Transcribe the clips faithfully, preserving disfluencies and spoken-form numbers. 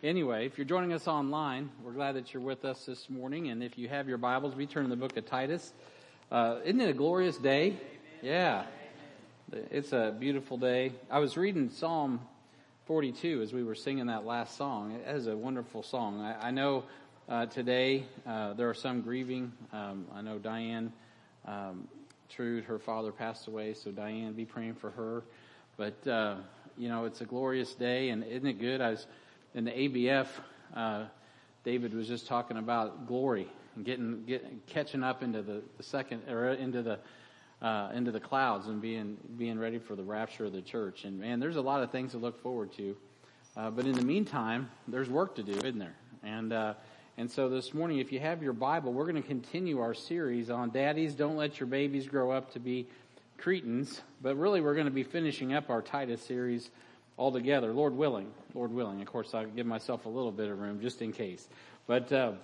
Anyway, if you're joining us online, we're glad that you're with us this morning. And if you have your Bibles, we turn to the book of Titus. Uh, isn't it a glorious day? Yeah. It's a beautiful day. I was reading Psalm forty-two as we were singing that last song. It is a wonderful song. I, I know uh, today uh, there are some grieving. Um, I know Diane um, Trude, her father passed away, so Diane, be praying for her. But, uh, you know, it's a glorious day, and isn't it good? I was in the A B F, uh, David was just talking about glory and getting, getting catching up into the, the second, or into the Uh, into the clouds and being being ready for the rapture of the church. And man, there's a lot of things to look forward to. Uh, but in the meantime, there's work to do, isn't there? And uh, and so this morning, if you have your Bible, we're going to continue our series on Daddies, Don't Let Your Babies Grow Up to Be Cretans. But really, we're going to be finishing up our Titus series altogether, Lord willing. Lord willing. Of course, I'll give myself a little bit of room just in case. But uh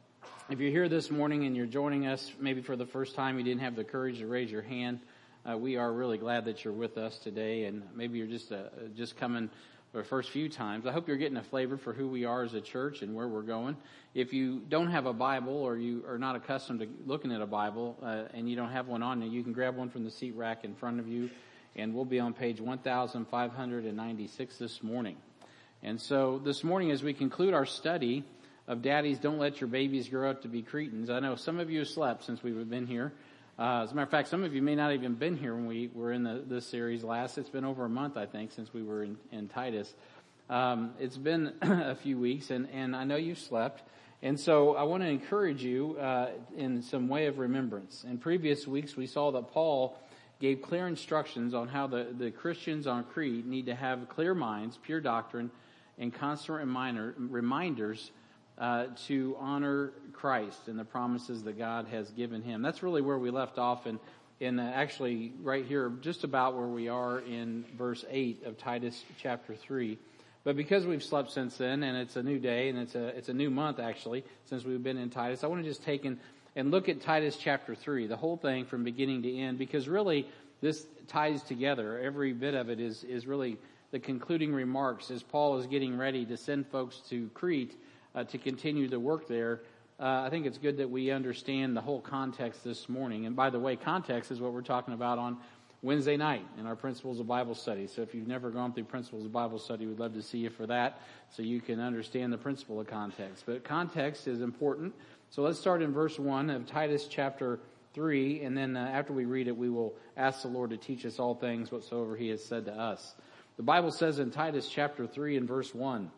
if you're here this morning and you're joining us maybe for the first time, you didn't have the courage to raise your hand, uh, we are really glad that you're with us today. And maybe you're just uh, just coming for the first few times. I hope you're getting a flavor for who we are as a church and where we're going. If you don't have a Bible or you are not accustomed to looking at a Bible uh, and you don't have one on you, you can grab one from the seat rack in front of you. And we'll be on page one thousand five hundred ninety-six this morning. And so this morning, as we conclude our study of Daddies, Don't Let Your Babies Grow Up to Be Cretans. I know some of you have slept since we've been here. Uh, as a matter of fact, some of you may not even been here when we were in the, this series last. It's been over a month, I think, since we were in, in Titus. Um, it's been a few weeks, and, and I know you've slept. And so I want to encourage you uh, in some way of remembrance. In previous weeks, we saw that Paul gave clear instructions on how the, the Christians on Crete need to have clear minds, pure doctrine, and constant reminder, reminders Uh, to honor Christ and the promises that God has given him. That's really where we left off in, in uh, actually right here, just about where we are in verse eight of Titus chapter three. But because we've slept since then, and it's a new day, and it's a it's a new month actually, since we've been in Titus, I want to just take and, and look at Titus chapter three, the whole thing from beginning to end, because really this ties together. Every bit of it is, is really the concluding remarks as Paul is getting ready to send folks to Crete Uh, to continue the work there. Uh, I think it's good that we understand the whole context this morning. And by the way, context is what we're talking about on Wednesday night in our Principles of Bible Study. So if you've never gone through Principles of Bible Study, we'd love to see you for that so you can understand the principle of context. But context is important. So let's start in verse one of Titus chapter three. And then uh, after we read it, we will ask the Lord to teach us all things whatsoever he has said to us. The Bible says in Titus chapter three and verse one,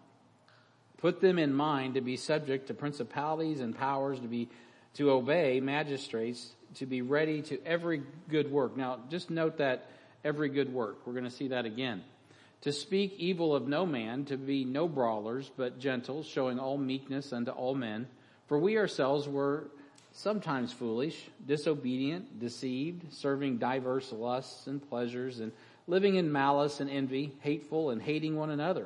"Put them in mind to be subject to principalities and powers, to be, to obey magistrates, to be ready to every good work." Now, just note that every good work. We're going to see that again. "To speak evil of no man, to be no brawlers, but gentle, showing all meekness unto all men. For we ourselves were sometimes foolish, disobedient, deceived, serving diverse lusts and pleasures, and living in malice and envy, hateful and hating one another."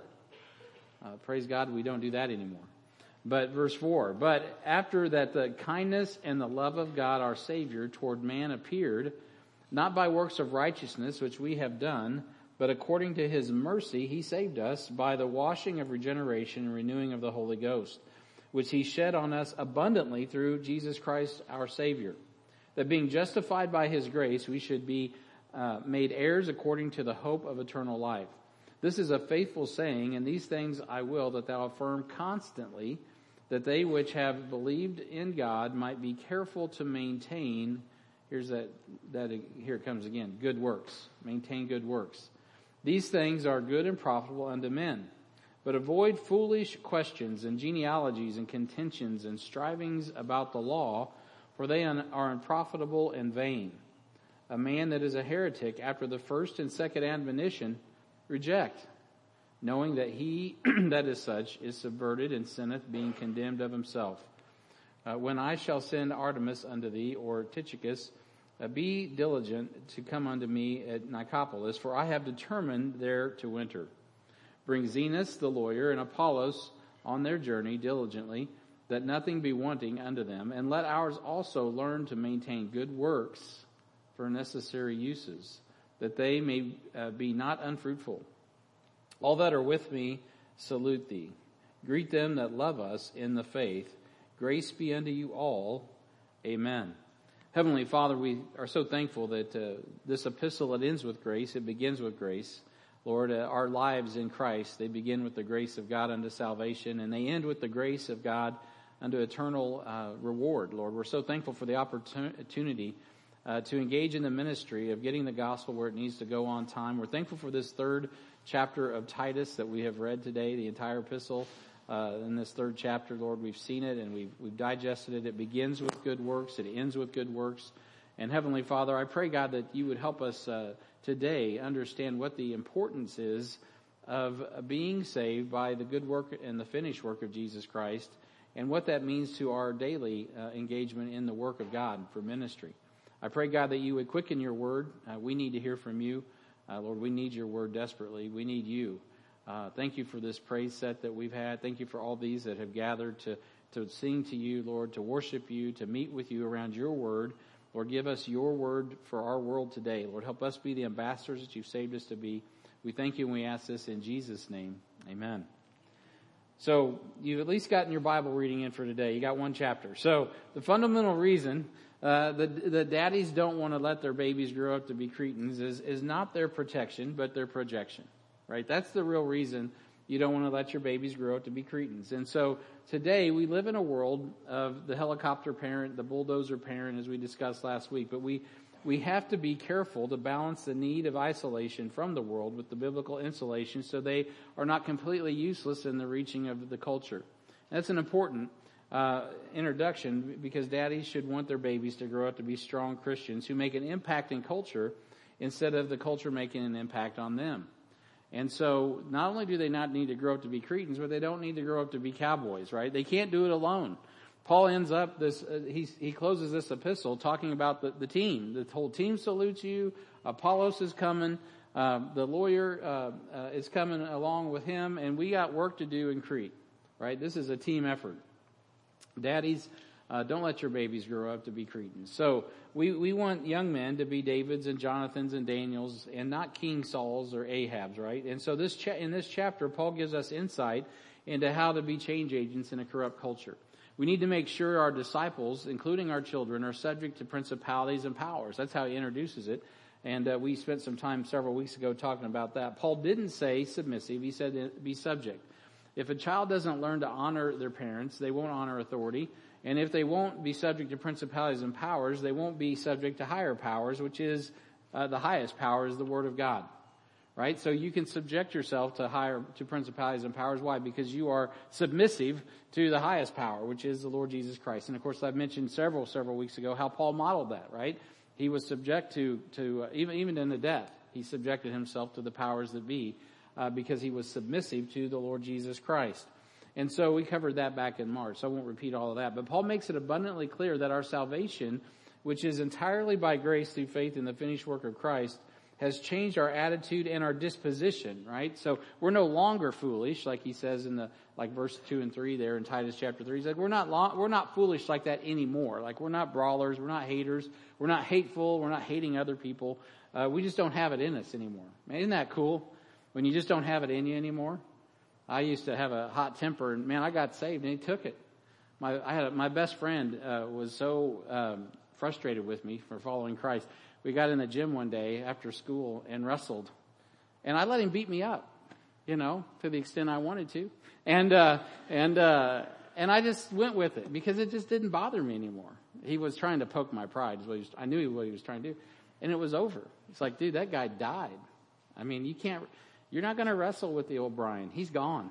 Uh, praise God, we don't do that anymore. But verse four, "But after that the kindness and the love of God our Savior toward man appeared, not by works of righteousness which we have done, but according to his mercy he saved us by the washing of regeneration and renewing of the Holy Ghost, which he shed on us abundantly through Jesus Christ our Savior, that being justified by his grace we should be uh, made heirs according to the hope of eternal life. This is a faithful saying, and these things I will that thou affirm constantly, that they which have believed in God might be careful to maintain," here's that, that here it comes again, "good works." Maintain good works. "These things are good and profitable unto men. But avoid foolish questions and genealogies and contentions and strivings about the law, for they are unprofitable and vain. A man that is a heretic after the first and second admonition reject, knowing that he that is such is subverted and sinneth, being condemned of himself. Uh, when I shall send Artemas unto thee, or Tychicus, uh, be diligent to come unto me at Nicopolis, for I have determined there to winter. Bring Zenas the lawyer and Apollos on their journey diligently, that nothing be wanting unto them, and let ours also learn to maintain good works for necessary uses, that they may uh, be not unfruitful. All that are with me salute thee. Greet them that love us in the faith. Grace be unto you all. Amen. Heavenly Father, we are so thankful that uh, this epistle, it ends with grace. It begins with grace. Lord, uh, our lives in Christ, they begin with the grace of God unto salvation, and they end with the grace of God unto eternal uh, reward. Lord, we're so thankful for the opportunity uh, to engage in the ministry of getting the gospel where it needs to go on time. We're thankful for this third chapter of Titus that we have read today, the entire epistle. Uh, in this third chapter, Lord, we've seen it and we've, we've digested it. It begins with good works. It ends with good works. And Heavenly Father, I pray, God, that you would help us uh, today understand what the importance is of being saved by the good work and the finished work of Jesus Christ, and what that means to our daily uh, engagement in the work of God for ministry. I pray, God, that you would quicken your word. Uh, we need to hear from you. Uh, Lord, we need your word desperately. We need you. Uh, thank you for this praise set that we've had. Thank you for all these that have gathered to, to sing to you, Lord, to worship you, to meet with you around your word. Lord, give us your word for our world today. Lord, help us be the ambassadors that you've saved us to be. We thank you and we ask this in Jesus' name. Amen. So you've at least gotten your Bible reading in for today. You got one chapter. So the fundamental reason uh, the, the daddies don't want to let their babies grow up to be Cretans is, is not their protection, but their projection. Right? That's the real reason you don't want to let your babies grow up to be Cretans. And so today we live in a world of the helicopter parent, the bulldozer parent, as we discussed last week. But we, we have to be careful to balance the need of isolation from the world with the biblical insulation so they are not completely useless in the reaching of the culture. That's an important uh, introduction because daddies should want their babies to grow up to be strong Christians who make an impact in culture instead of the culture making an impact on them. And so not only do they not need to grow up to be Cretans, but they don't need to grow up to be cowboys, right? They can't do it alone. Paul ends up this, uh, he, he closes this epistle talking about the, the team. The whole team salutes you. Apollos is coming. Uh, the lawyer uh, uh, is coming along with him. And we got work to do in Crete, right? This is a team effort. Daddies, uh, don't let your babies grow up to be Cretans. So we, we want young men to be Davids and Jonathans and Daniels and not King Sauls or Ahabs, right? And so this cha- in this chapter, Paul gives us insight into how to be change agents in a corrupt culture. We need to make sure our disciples, including our children, are subject to principalities and powers. That's how he introduces it. And uh, we spent some time several weeks ago talking about that. Paul didn't say submissive. He said be subject. If a child doesn't learn to honor their parents, they won't honor authority. And if they won't be subject to principalities and powers, they won't be subject to higher powers, which is uh, the highest power is the Word of God. Right? So you can subject yourself to higher, to principalities and powers. Why? Because you are submissive to the highest power, which is the Lord Jesus Christ. And of course, I've mentioned several, several weeks ago how Paul modeled that, right? He was subject to, to, uh, even, even in the death, he subjected himself to the powers that be, uh, because he was submissive to the Lord Jesus Christ. And so we covered that back in March, so I won't repeat all of that. But Paul makes it abundantly clear that our salvation, which is entirely by grace through faith in the finished work of Christ, has changed our attitude and our disposition, right? So we're no longer foolish, like he says in the, like verse two and three there in Titus chapter three. He's like, we're not long, we're not foolish like that anymore. Like we're not brawlers, we're not haters, we're not hateful, we're not hating other people. Uh, we just don't have it in us anymore. Man, isn't that cool? When you just don't have it in you anymore? I used to have a hot temper, and man, I got saved, and he took it. My, I had a, my best friend uh, was so um, frustrated with me for following Christ. We got in the gym one day after school and wrestled, and I let him beat me up, you know, to the extent I wanted to, and uh, and uh, and I just went with it because it just didn't bother me anymore. He was trying to poke my pride. Is what he was, I knew what he was trying to do, and it was over. It's like, dude, that guy died. I mean, you can't. You're not going to wrestle with the old Brian. He's gone.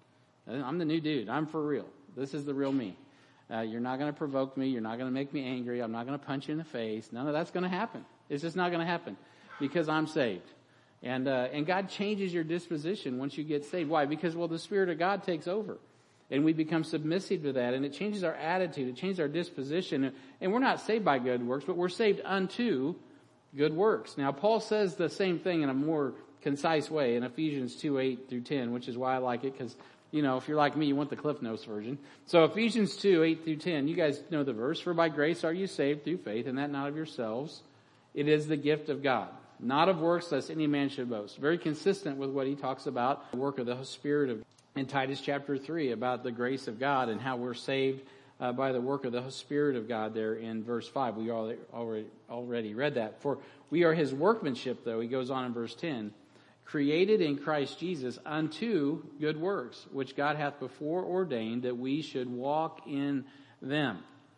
I'm the new dude. I'm for real. This is the real me. Uh, you're not going to provoke me. You're not going to make me angry. I'm not going to punch you in the face. None of that's going to happen. It's just not going to happen because I'm saved. And uh, and God changes your disposition once you get saved. Why? Because, well, the Spirit of God takes over. And we become submissive to that. And it changes our attitude. It changes our disposition. And we're not saved by good works, but we're saved unto good works. Now, Paul says the same thing in a more concise way in Ephesians two, eight through ten, which is why I like it, because, you know, if you're like me, you want the Cliff Notes version. So Ephesians two, eight through ten, you guys know the verse. For by grace are you saved through faith, and that not of yourselves. It is the gift of God, not of works, lest any man should boast. Very consistent with what he talks about, the work of the Spirit of in Titus chapter three about the grace of God and how we're saved uh, by the work of the Spirit of God there in verse five. We already, already, already read that. For we are his workmanship, though, he goes on in verse ten, created in Christ Jesus unto good works, which God hath before ordained that we should walk in them.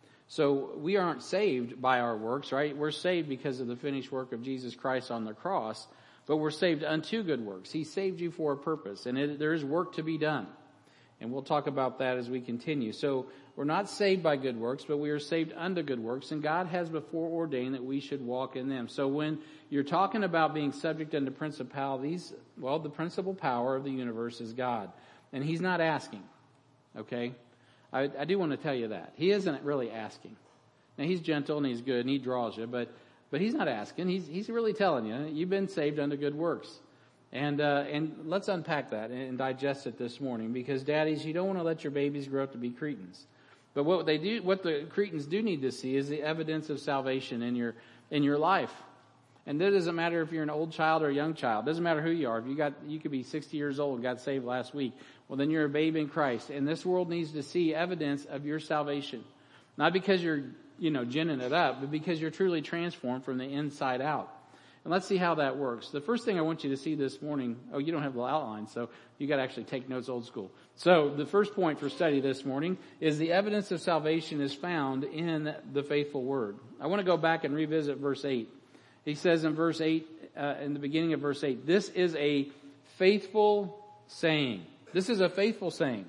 So we aren't saved by our works, right? We're saved because of the finished work of Jesus Christ on the cross, but we're saved unto good works. He saved you for a purpose, and it, there is work to be done. And we'll talk about that as we continue. So we're not saved by good works, but we are saved unto good works, and God has before ordained that we should walk in them. So when you're talking about being subject unto principalities, well, the principal power of the universe is God. And he's not asking, okay? I, I do want to tell you that. He isn't really asking. Now, he's gentle and he's good and he draws you, but but he's not asking. He's he's really telling you, you've been saved unto good works. And uh, and let's unpack that and digest it this morning, because daddies, you don't want to let your babies grow up to be cretins. But what they do, what the cretins do need to see is the evidence of salvation in your in your life. And that doesn't matter if you're an old child or a young child. It doesn't matter who you are. If you got, you could be sixty years old and got saved last week. Well, then you're a babe in Christ. And this world needs to see evidence of your salvation. Not because you're, you know, ginning it up, but because you're truly transformed from the inside out. And let's see how that works. The first thing I want you to see this morning, oh, you don't have the outline, so you got to actually take notes old school. So the first point for study this morning is the evidence of salvation is found in the faithful word. I want to go back and revisit verse eight. He says in verse eight, uh, in the beginning of verse eight, this is a faithful saying. This is a faithful saying.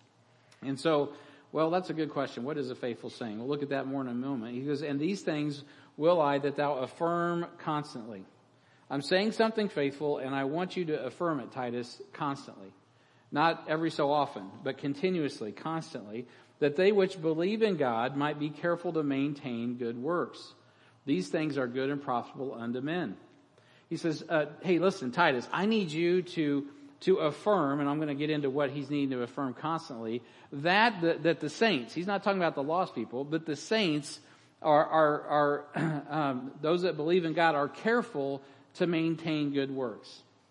And so, well, that's a good question. What is a faithful saying? We'll look at that more in a moment. He goes, and these things will I that thou affirm constantly. I'm saying something faithful, and I want you to affirm it, Titus, constantly. Not every so often, but continuously, constantly, that they which believe in God might be careful to maintain good works. These things are good and profitable unto men. He says, uh, hey, listen, Titus, I need you to to affirm, and I'm going to get into what he's needing to affirm constantly, that the, that the saints, he's not talking about the lost people, but the saints are, are, are um, those that believe in God are careful to maintain good works.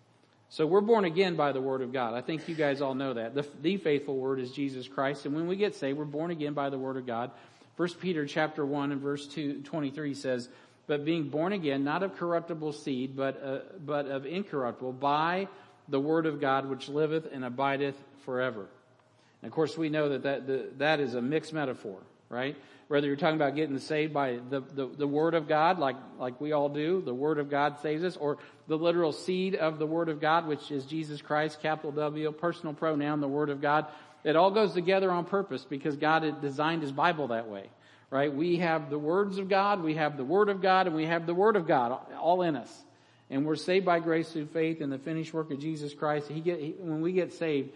So we're born again by the word of God. I think you guys all know that. The, the faithful word is Jesus Christ, and when we get saved, we're born again by the word of God. First Peter chapter one and verse two, twenty-three says, but being born again, not of corruptible seed, but uh, but of incorruptible, by the word of God, which liveth and abideth forever. And of course, we know that that, the, that is a mixed metaphor, right? Whether you're talking about getting saved by the, the, the word of God, like, like we all do, the word of God saves us, or the literal seed of the word of God, which is Jesus Christ, capital W, personal pronoun, the word of God. It all goes together on purpose because God had designed his Bible that way, right? We have the words of God, we have the word of God, and we have the word of God all in us. And we're saved by grace through faith in the finished work of Jesus Christ. He get, he, when we get saved,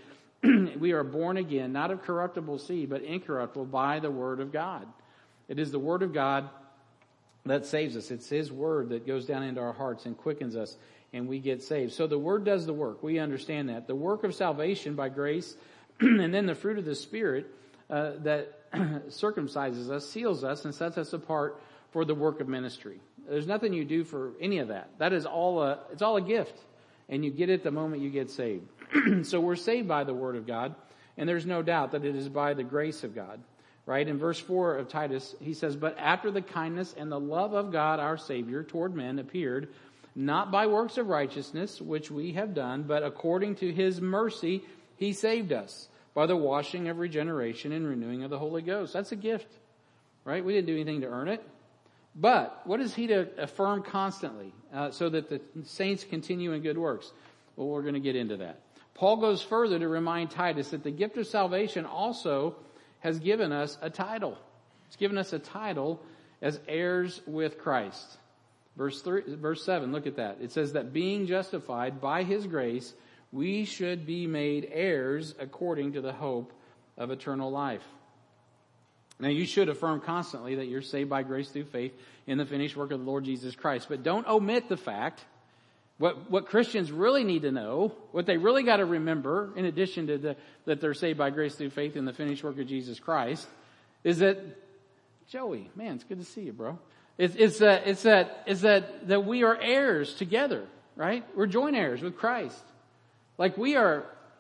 we are born again, not of corruptible seed, but incorruptible by the word of God. It is the word of God that saves us. It's his word that goes down into our hearts and quickens us, and we get saved. So the word does the work. We understand that. The work of salvation by grace, and then the fruit of the Spirit uh, that circumcises us, seals us, and sets us apart for the work of ministry. There's nothing you do for any of that. That is all a, it's all a gift. And you get it the moment you get saved. So we're saved by the word of God. And there's no doubt that it is by the grace of God. Right? In verse four of Titus, he says, but after the kindness and the love of God our Savior toward men appeared, not by works of righteousness, which we have done, but according to his mercy, he saved us by the washing of regeneration and renewing of the Holy Ghost. That's a gift. Right? We didn't do anything to earn it. But what is he to affirm constantly uh, so that the saints continue in good works? Well, we're going to get into that. Paul goes further to remind Titus that the gift of salvation also has given us a title. It's given us a title as heirs with Christ. Verse three, verse seven, look at that. It says that being justified by his grace, we should be made heirs according to the hope of eternal life. Now, you should affirm constantly that you're saved by grace through faith in the finished work of the Lord Jesus Christ. But don't omit the fact, what, what Christians really need to know, what they really got to remember, in addition to the, that they're saved by grace through faith in the finished work of Jesus Christ, is that, Joey, man, it's good to see you, bro. It's, it's that, it's that, it's that, that we are heirs together, right? We're joint heirs with Christ. Like we are,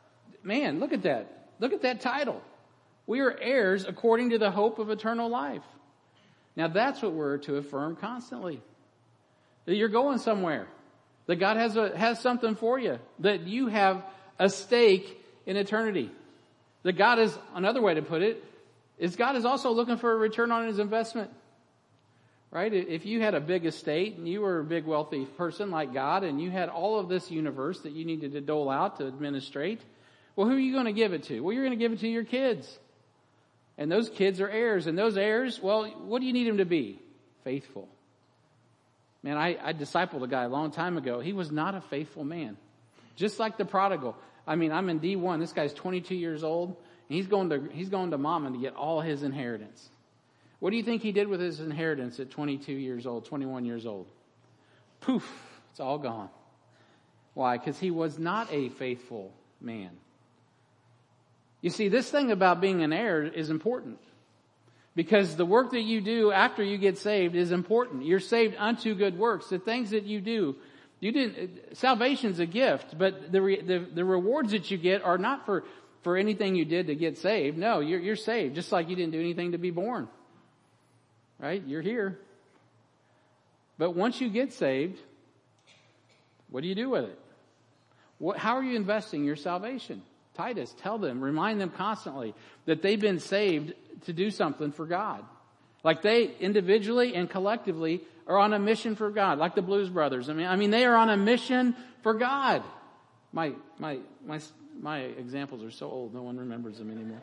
man, look at that. Look at that title. We are heirs according to the hope of eternal life. Now that's what we're to affirm constantly. That you're going somewhere. That God has a, has something for you. That you have a stake in eternity. That God is, another way to put it, is God is also looking for a return on his investment. Right? If you had a big estate and you were a big wealthy person like God and you had all of this universe that you needed to dole out to administrate, well, who are you going to give it to? Well, you're going to give it to your kids. And those kids are heirs. And those heirs, well, what do you need them to be? Faithful. Man, I, I discipled a guy a long time ago. He was not a faithful man. Just like the prodigal. I mean, I'm in D one. This guy's twenty-two years old. And he's going to, he's going to mama to get all his inheritance. What do you think he did with his inheritance at twenty-two years old, twenty-one years old? Poof, it's all gone. Why? Because he was not a faithful man. You see, this thing about being an heir is important. Because the work that you do after you get saved is important. You're saved unto good works. The things that you do, you didn't, salvation's a gift, but the, re, the, the rewards that you get are not for, for anything you did to get saved. No, you're, you're saved just like you didn't do anything to be born. Right? You're here. But once you get saved, what do you do with it? What, how are you investing your salvation? Titus, tell them, remind them constantly that they've been saved to do something for God. Like they individually and collectively are on a mission for God, like the Blues Brothers. I mean, I mean, they are on a mission for God. My, my, my, my examples are so old, no one remembers them anymore.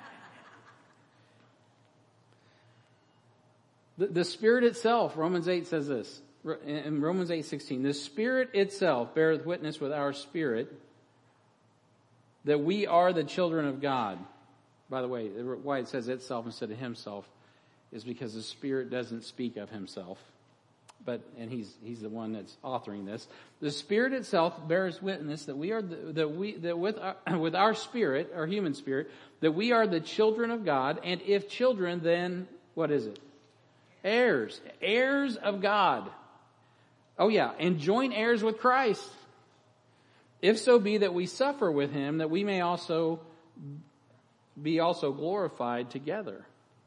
The, the Spirit itself, Romans eight says this, in Romans eight sixteen, the Spirit itself beareth witness with our spirit that we are the children of God. By the way, why it says itself instead of himself is because the Spirit doesn't speak of himself. But, and he's, he's the one that's authoring this. The Spirit itself bears witness that we are, the, that we, that with our, with our spirit, our human spirit, that we are the children of God. And if children, then what is it? Heirs. Heirs of God. Oh yeah, and joint heirs with Christ. If so be that we suffer with him, that we may also be also glorified together.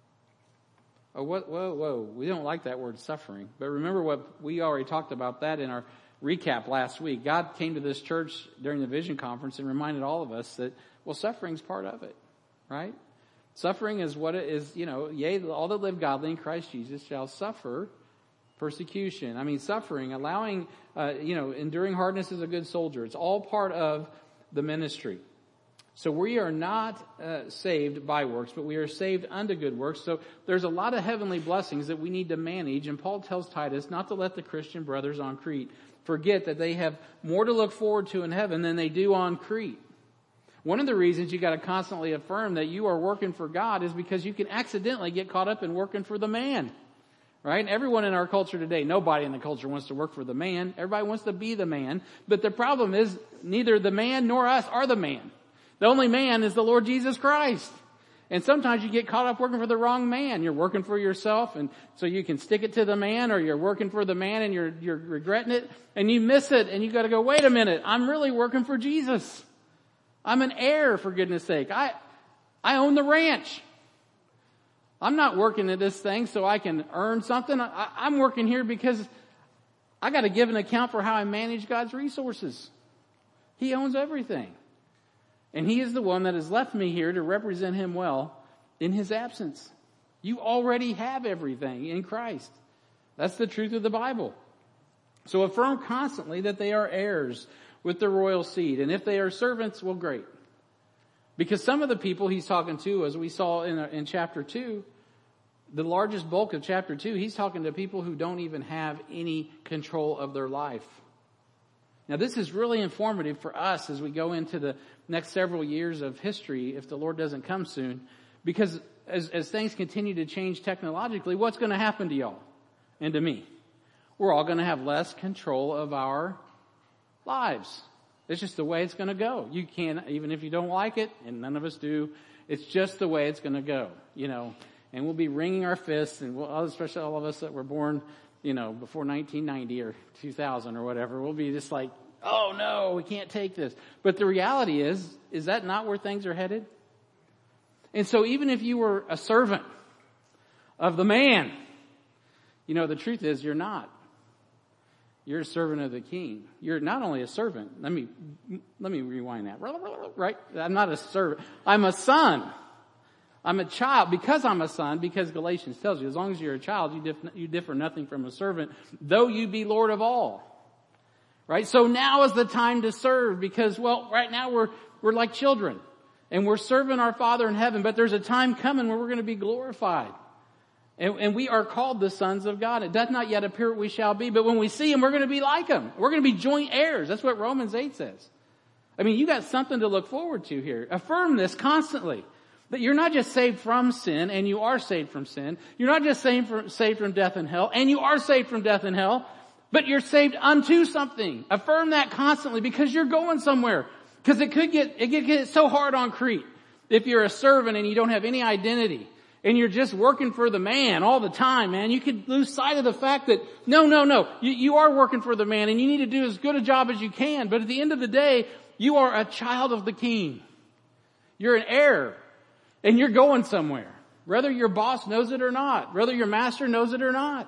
Oh, whoa, whoa, whoa. We don't like that word suffering. But remember what we already talked about that in our recap last week. God came to this church during the Vision Conference and reminded all of us that, well, suffering's part of it, right? Suffering is what it is, you know, yea, all that live godly in Christ Jesus shall suffer persecution. I mean, suffering, allowing, uh, you know, enduring hardness as a good soldier. It's all part of the ministry. So we are not uh, saved by works, but we are saved unto good works. So there's a lot of heavenly blessings that we need to manage. And Paul tells Titus not to let the Christian brothers on Crete forget that they have more to look forward to in heaven than they do on Crete. One of the reasons you got to constantly affirm that you are working for God is because you can accidentally get caught up in working for the man. Right? Everyone in our culture today, nobody in the culture wants to work for the man. Everybody wants to be the man. But the problem is neither the man nor us are the man. The only man is the Lord Jesus Christ. And sometimes you get caught up working for the wrong man. You're working for yourself, and so you can stick it to the man, or you're working for the man and you're, you're regretting it, and you miss it, and you gotta go, wait a minute, I'm really working for Jesus. I'm an heir, for goodness sake. I, I own the ranch. I'm not working at this thing so I can earn something. I, I'm working here because I got to give an account for how I manage God's resources. He owns everything. And he is the one that has left me here to represent him well in his absence. You already have everything in Christ. That's the truth of the Bible. So affirm constantly that they are heirs with the royal seed. And if they are servants, well, great. Because some of the people he's talking to, as we saw in, in chapter two, the largest bulk of chapter two, he's talking to people who don't even have any control of their life. Now, this is really informative for us as we go into the next several years of history, if the Lord doesn't come soon, because as, as things continue to change technologically, what's going to happen to y'all and to me? We're all going to have less control of our lives. It's just the way it's going to go. You can't, even if you don't like it, and none of us do, it's just the way it's going to go, you know. And we'll be wringing our fists, and we'll, especially all of us that were born, you know, before nineteen ninety or two thousand or whatever, we'll be just like, Oh no, we can't take this. But the reality is, is that not where things are headed? And so even if you were a servant of the man, you know, the truth is you're not. You're a servant of the king. You're not only a servant. Let me, let me rewind that. Right? I'm not a servant. I'm a son. I'm a child because I'm a son, because Galatians tells you, as long as you're a child, you differ, you differ nothing from a servant, though you be Lord of all. Right? So now is the time to serve because, well, right now we're, we're like children and we're serving our Father in heaven, but there's a time coming where we're going to be glorified. And, and we are called the sons of God. It does not yet appear what we shall be, but when we see him, we're going to be like him. We're going to be joint heirs. That's what Romans eight says. I mean, you got something to look forward to here. Affirm this constantly. That you're not just saved from sin, and you are saved from sin. You're not just saved from, saved from death and hell, and you are saved from death and hell, but you're saved unto something. Affirm that constantly because you're going somewhere. Because it could get, it could get so hard on Crete if you're a servant and you don't have any identity. And you're just working for the man all the time, man. You could lose sight of the fact that, no, no, no, you, you are working for the man and you need to do as good a job as you can. But at the end of the day, you are a child of the king. You're an heir and you're going somewhere. Whether your boss knows it or not. Whether your master knows it or not.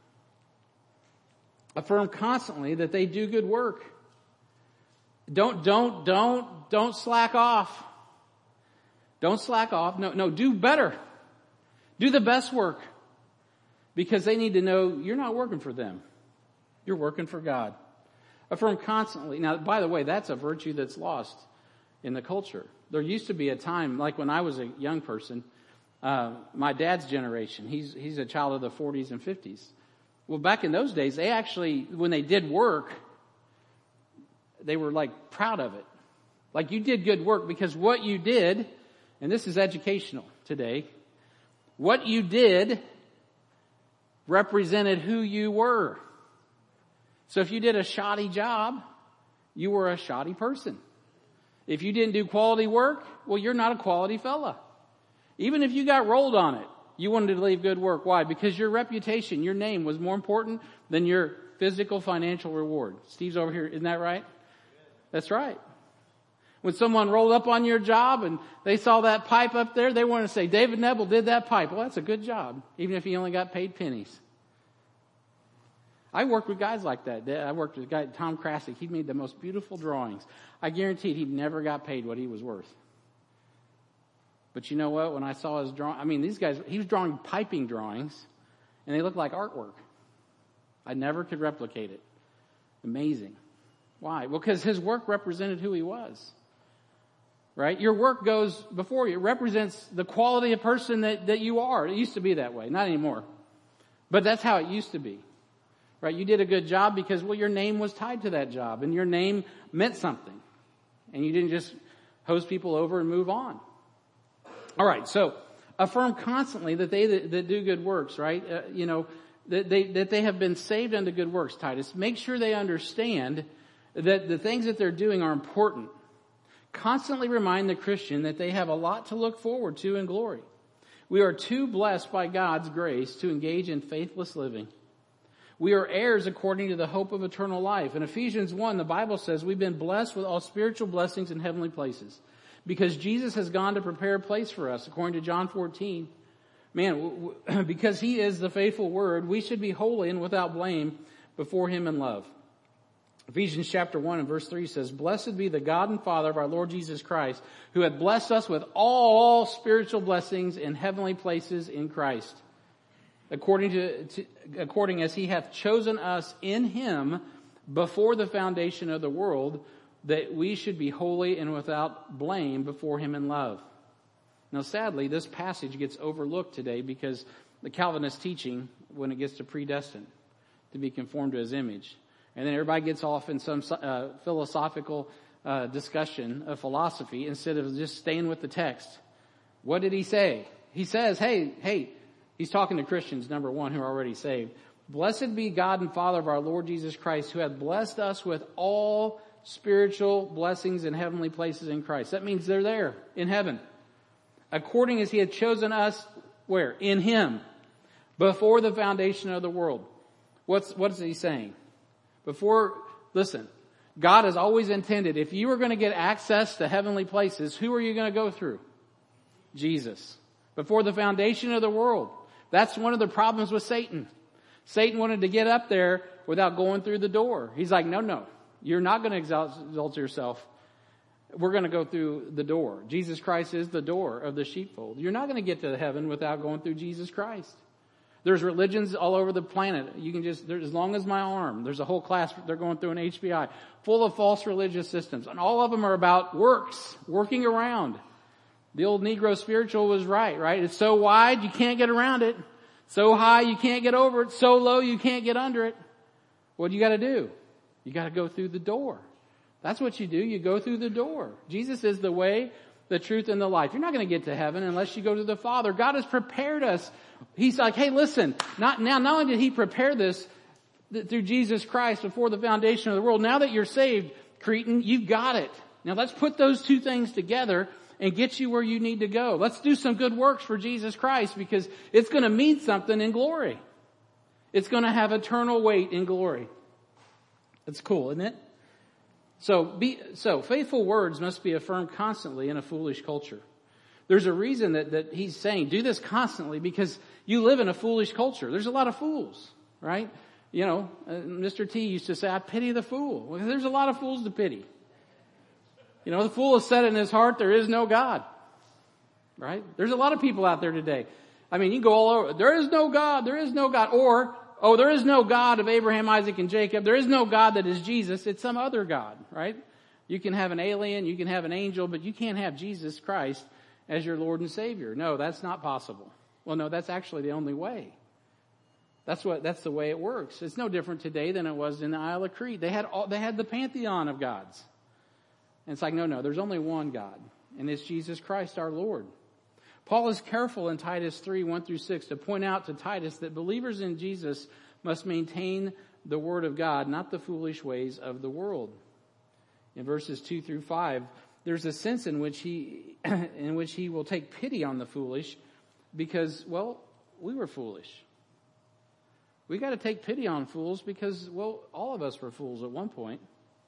Affirm constantly that they do good work. Don't, don't, don't, don't slack off. Don't slack off. No, no, do better. Do the best work because they need to know you're not working for them. You're working for God. Affirm constantly. Now, by the way, that's a virtue that's lost in the culture. There used to be a time, like when I was a young person, uh, my dad's generation, he's, he's a child of the forties and fifties. Well, back in those days, they actually, when they did work, they were like proud of it. Like you did good work because what you did, and this is educational today, what you did represented who you were. So if you did a shoddy job, you were a shoddy person. If you didn't do quality work, well, you're not a quality fella. Even if you got rolled on it, you wanted to leave good work. Why? Because your reputation, your name was more important than your physical financial reward. Steve's over here. Isn't that right? That's right. When someone rolled up on your job and they saw that pipe up there, they want to say, David Nebel did that pipe. Well, that's a good job, even if he only got paid pennies. I worked with guys like that. I worked with a guy, Tom Krasick. He made the most beautiful drawings. I guaranteed he never got paid what he was worth. But you know what? When I saw his drawing, I mean, these guys, he was drawing piping drawings, and they looked like artwork. I never could replicate it. Amazing. Why? Well, because his work represented who he was. Right? Your work goes before you. It represents the quality of person that, that you are. It used to be that way. Not anymore. But that's how it used to be. Right? You did a good job because, well, your name was tied to that job. And your name meant something. And you didn't just hose people over and move on. All right. So, affirm constantly that they that, that do good works, right? Uh, you know, that they, that they have been saved unto good works, Titus. Make sure they understand that the things that they're doing are important. Constantly remind the Christian that they have a lot to look forward to in glory. We are too blessed by God's grace to engage in faithless living. We are heirs according to the hope of eternal life. In Ephesians one, the Bible says we've been blessed with all spiritual blessings in heavenly places because Jesus has gone to prepare a place for us, according to John fourteen. Man, w- w- because he is the faithful word, we should be holy and without blame before him in love. Ephesians chapter one and verse three says, Blessed be the God and Father of our Lord Jesus Christ, who hath blessed us with all spiritual blessings in heavenly places in Christ, according to, to according as he hath chosen us in him before the foundation of the world, that we should be holy and without blame before him in love. Now, sadly, this passage gets overlooked today because the Calvinist teaching, when it gets to predestined, to be conformed to his image. And then everybody gets off in some uh, philosophical uh, discussion of philosophy instead of just staying with the text. What did he say? He says, hey, hey, he's talking to Christians, number one, who are already saved. Blessed be God and Father of our Lord Jesus Christ, who hath blessed us with all spiritual blessings in heavenly places in Christ. That means they're there in heaven. According as he had chosen us, where? In him. Before the foundation of the world. What's, what is he saying? Before, listen, God has always intended, if you were going to get access to heavenly places, who are you going to go through? Jesus. Before the foundation of the world. That's one of the problems with Satan. Satan wanted to get up there without going through the door. He's like, no, no, you're not going to exalt, exalt yourself. We're going to go through the door. Jesus Christ is the door of the sheepfold. You're not going to get to heaven without going through Jesus Christ. There's religions all over the planet. You can just, as long as my arm, there's a whole class, they're going through an H B I, full of false religious systems. And all of them are about works, working around. The old Negro spiritual was right, right? It's so wide, you can't get around it. So high, you can't get over it. So low, you can't get under it. What do you got to do? You got to go through the door. That's what you do. You go through the door. Jesus is the way, the truth, and the life. You're not going to get to heaven unless you go to the Father. God has prepared us. He's like, hey, listen, not now, not only did He prepare this th- through Jesus Christ before the foundation of the world, now that you're saved, Cretan, you've got it. Now let's put those two things together and get you where you need to go. Let's do some good works for Jesus Christ because it's going to mean something in glory. It's going to have eternal weight in glory. That's cool, isn't it? So, be, so faithful words must be affirmed constantly in a foolish culture. There's a reason that, that he's saying do this constantly because you live in a foolish culture. There's a lot of fools, right? You know, uh, Mister T used to say, I pity the fool. Well, there's a lot of fools to pity. You know, the fool has said in his heart, there is no God. Right? There's a lot of people out there today. I mean, you go all over, there is no God, there is no God. Or, oh, there is no God of Abraham, Isaac, and Jacob. There is no God that is Jesus. It's some other God, right? You can have an alien, you can have an angel, but you can't have Jesus Christ as your Lord and Savior. No, that's not possible. Well, no, that's actually the only way. That's what, that's the way it works. It's no different today than it was in the Isle of Crete. They had all, they had the pantheon of gods. And it's like, no, no, there's only one God, and it's Jesus Christ our Lord. Paul is careful in Titus three, one through six to point out to Titus that believers in Jesus must maintain the word of God, not the foolish ways of the world. In verses two through five, there's a sense in which he, in which he will take pity on the foolish because, well, we were foolish. We got to take pity on fools because, well, all of us were fools at one point.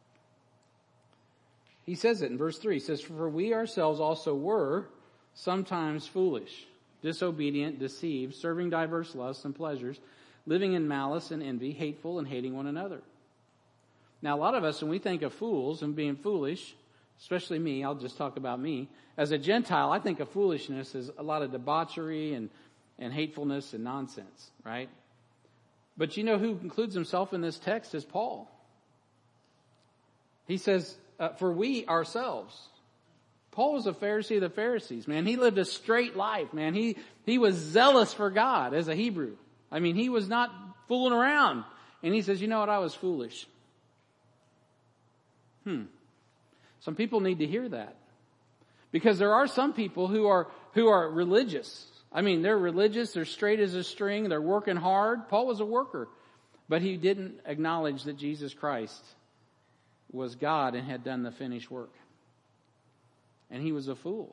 He says it in verse three. He says, for we ourselves also were sometimes foolish, disobedient, deceived, serving diverse lusts and pleasures, living in malice and envy, hateful and hating one another. Now, a lot of us, when we think of fools and being foolish, especially me, I'll just talk about me. As a Gentile, I think of foolishness as a lot of debauchery and, and hatefulness and nonsense, right? But you know who includes himself in this text is Paul. He says, uh, for we ourselves. Paul was a Pharisee of the Pharisees, man. He lived a straight life, man. He, he was zealous for God as a Hebrew. I mean, he was not fooling around. And he says, you know what? I was foolish. Hmm. Some people need to hear that. Because there are some people who are, who are religious. I mean, they're religious. They're straight as a string. They're working hard. Paul was a worker. But he didn't acknowledge that Jesus Christ was God and had done the finished work. And he was a fool.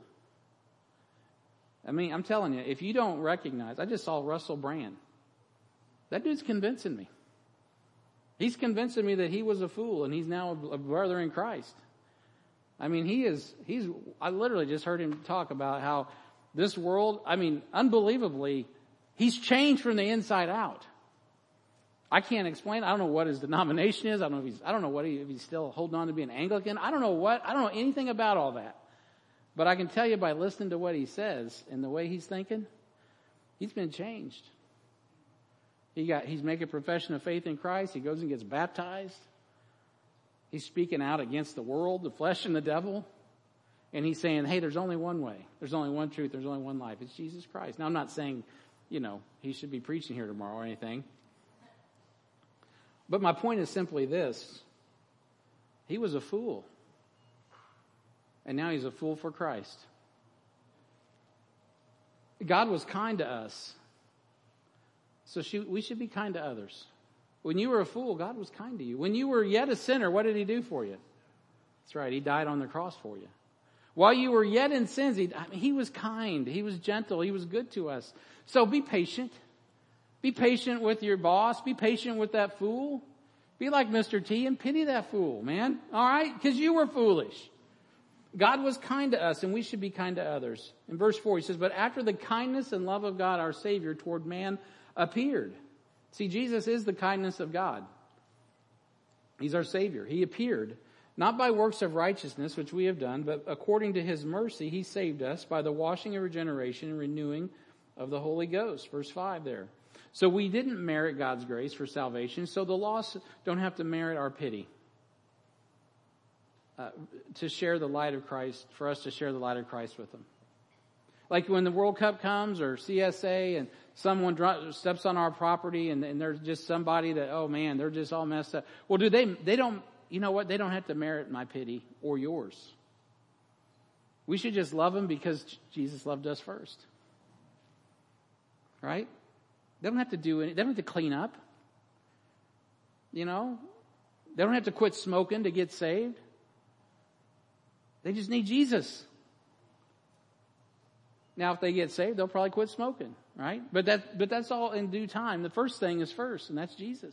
I mean, I'm telling you, if you don't recognize, I just saw Russell Brand. That dude's convincing me. He's convincing me that he was a fool and he's now a brother in Christ. I mean, he is, he's, I literally just heard him talk about how this world, I mean, unbelievably, he's changed from the inside out. I can't explain. I don't know what his denomination is. I don't know if he's, I don't know what he, if he's still holding on to be an Anglican. I don't know what, I don't know anything about all that. But I can tell you by listening to what he says and the way he's thinking, he's been changed. He got, he's making a profession of faith in Christ. He goes and gets baptized. He's speaking out against the world, the flesh, and the devil. And he's saying, hey, there's only one way. There's only one truth. There's only one life. It's Jesus Christ. Now, I'm not saying, you know, he should be preaching here tomorrow or anything. But my point is simply this. He was a fool. And now he's a fool for Christ. God was kind to us. So we should be kind to others. When you were a fool, God was kind to you. When you were yet a sinner, what did he do for you? That's right. He died on the cross for you. While you were yet in sins, he, I mean, he was kind. He was gentle. He was good to us. So be patient. Be patient with your boss. Be patient with that fool. Be like Mister T and pity that fool, man. All right? Because you were foolish. God was kind to us, and we should be kind to others. In verse four, he says, but after the kindness and love of God, our Savior, toward man appeared. See, Jesus is the kindness of God. He's our Savior. He appeared, not by works of righteousness, which we have done, but according to his mercy, he saved us by the washing of regeneration and renewing of the Holy Ghost. Verse five there. So we didn't merit God's grace for salvation, so the lost don't have to merit our pity. Uh, to share the light of Christ, for us to share the light of Christ with them. Like when the World Cup comes or C S A and someone dr- steps on our property and, and there's just somebody that, oh man, they're just all messed up. Well, do they, they don't, you know what? They don't have to merit my pity or yours. We should just love them because Jesus loved us first. Right? They don't have to do any, they don't have to clean up. You know? They don't have to quit smoking to get saved. They just need Jesus. Now, if they get saved, they'll probably quit smoking, right? But that, but that's all in due time. The first thing is first, and that's Jesus.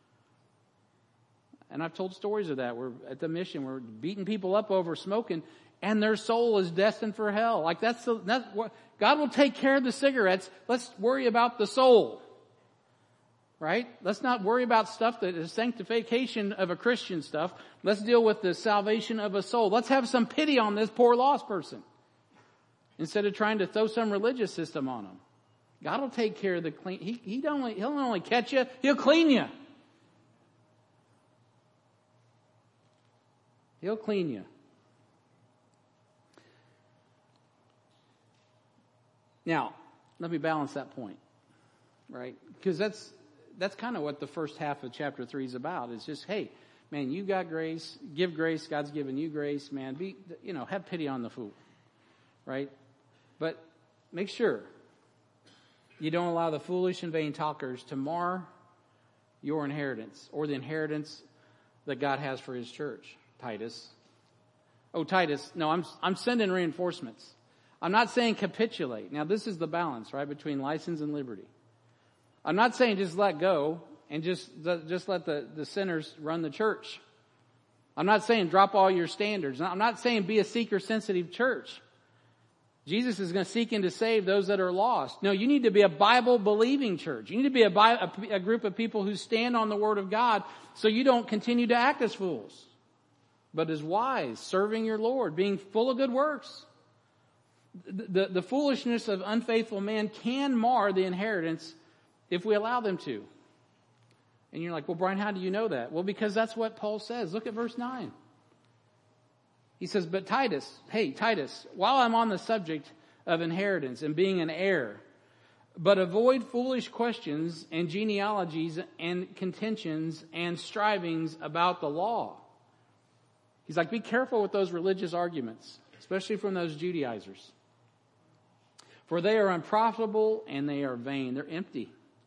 And I've told stories of that. We're at the mission, we're beating people up over smoking, and their soul is destined for hell. Like that's the, that's what, God will take care of the cigarettes. Let's worry about the soul. Right? Let's not worry about stuff that is sanctification of a Christian stuff. Let's deal with the salvation of a soul. Let's have some pity on this poor lost person. Instead of trying to throw some religious system on them. God will take care of the clean. He, he don't only, he'll not only catch you, he'll clean you. He'll clean you. Now, let me balance that point. Right? Because that's, that's kind of what the first half of chapter three is about. It's just, hey, man, you got grace. Give grace. God's given you grace, man. Be, you know, have pity on the fool. Right? But make sure you don't allow the foolish and vain talkers to mar your inheritance or the inheritance that God has for his church. Titus. Oh, Titus, no, I'm, I'm sending reinforcements. I'm not saying capitulate. Now, this is the balance, right, between license and liberty. I'm not saying just let go and just, just let the, the sinners run the church. I'm not saying drop all your standards. I'm not saying be a seeker-sensitive church. Jesus is going to seek and to save those that are lost. No, you need to be a Bible-believing church. You need to be a, a, a group of people who stand on the Word of God so you don't continue to act as fools, but as wise, serving your Lord, being full of good works. The, the, the foolishness of unfaithful man can mar the inheritance if we allow them to. And you're like, well, Brian, how do you know that? Well, because that's what Paul says. Look at verse nine. He says, but Titus, hey, Titus, while I'm on the subject of inheritance and being an heir, but avoid foolish questions and genealogies and contentions and strivings about the law. He's like, be careful with those religious arguments, especially from those Judaizers. For they are unprofitable and they are vain. They're empty.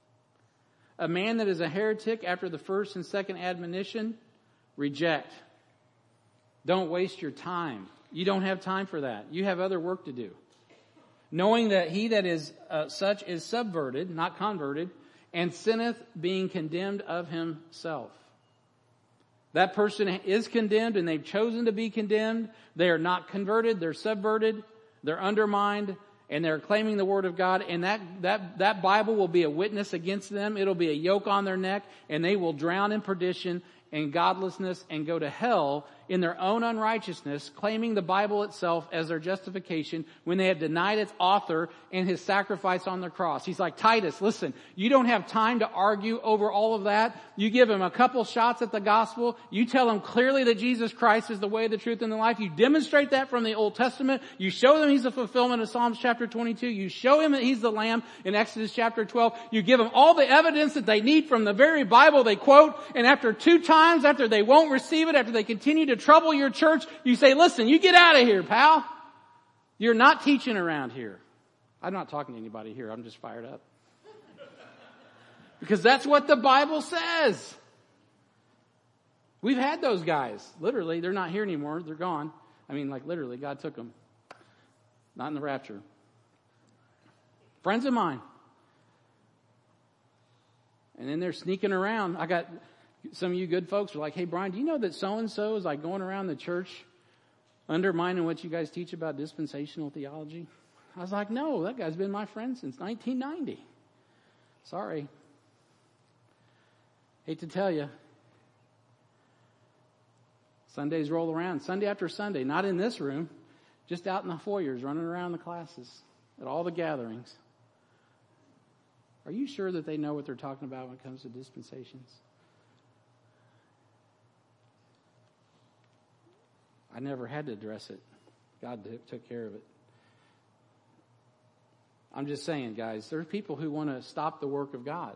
A man that is a heretic after the first and second admonition, reject. Don't waste your time. You don't have time for that. You have other work to do. Knowing that he that is uh, such is subverted, not converted, and sinneth being condemned of himself. That person is condemned and they've chosen to be condemned. They are not converted. They're subverted. They're undermined. And they're claiming the Word of God. And that, that, that Bible will be a witness against them. It'll be a yoke on their neck. And they will drown in perdition and godlessness and go to hell in their own unrighteousness, claiming the Bible itself as their justification when they have denied its author and his sacrifice on the cross. He's like, Titus, listen, you don't have time to argue over all of that. You give him a couple shots at the gospel. You tell him clearly that Jesus Christ is the way, the truth, and the life. You demonstrate that from the Old Testament. You show them he's the fulfillment of Psalms chapter twenty-two. You show him that he's the Lamb in Exodus chapter twelve. You give them all the evidence that they need from the very Bible they quote. And after two times, after they won't receive it, after they continue to trouble your church, you say, listen, you get out of here, pal. You're not teaching around here. I'm not talking to anybody here. I'm just fired up. Because that's what the Bible says. We've had those guys. Literally, they're not here anymore. They're gone. I mean, like literally, God took them. Not in the rapture. Friends of mine. And then they're sneaking around. I got Some of you good folks are like, hey, Brian, do you know that so-and-so is like going around the church undermining what you guys teach about dispensational theology? I was like, no, that guy's been my friend since nineteen ninety. Sorry. Hate to tell you. Sundays roll around, Sunday after Sunday, not in this room, just out in the foyers, running around the classes, at all the gatherings. Are you sure that they know what they're talking about when it comes to dispensations? I never had to address it. God took care of it. I'm just saying, guys, there's people who want to stop the work of God.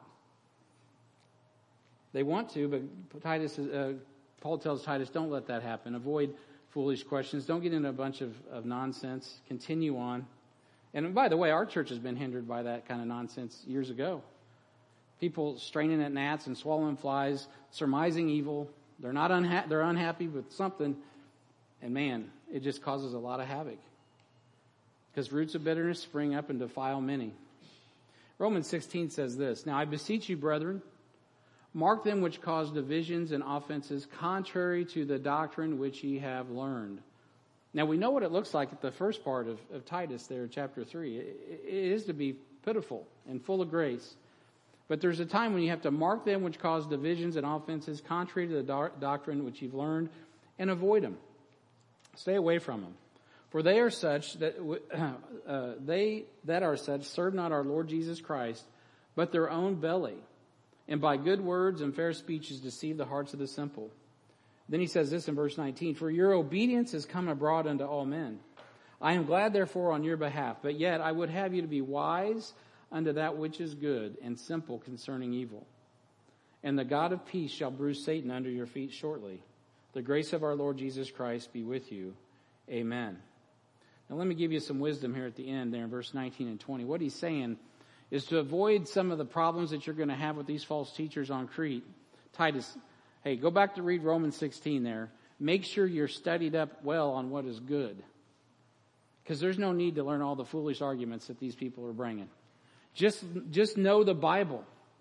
They want to, but Titus, uh, Paul tells Titus, don't let that happen. Avoid foolish questions. Don't get into a bunch of, of nonsense. Continue on. And by the way, our church has been hindered by that kind of nonsense years ago. People straining at gnats and swallowing flies, surmising evil. They're not unha- they're unhappy with something. And man, it just causes a lot of havoc. Because roots of bitterness spring up and defile many. Romans sixteen says this, now I beseech you, brethren, mark them which cause divisions and offenses contrary to the doctrine which ye have learned. Now we know what it looks like at the first part of, of Titus there, chapter three. It, it is to be pitiful and full of grace. But there's a time when you have to mark them which cause divisions and offenses contrary to the do- doctrine which you've learned, and avoid them. Stay away from them. For they are such that uh, they that are such serve not our Lord Jesus Christ, but their own belly, and by good words and fair speeches deceive the hearts of the simple. Then he says this in verse nineteen, for your obedience has come abroad unto all men. I am glad therefore on your behalf, but yet I would have you to be wise unto that which is good, and simple concerning evil. And the God of peace shall bruise Satan under your feet shortly. The grace of our Lord Jesus Christ be with you. Amen. Now let me give you some wisdom here at the end there in verse nineteen and twenty. What he's saying is to avoid some of the problems that you're going to have with these false teachers on Crete. Titus, hey, go back to read Romans sixteen there. Make sure you're studied up well on what is good. Because there's no need to learn all the foolish arguments that these people are bringing. Just, just know the Bible.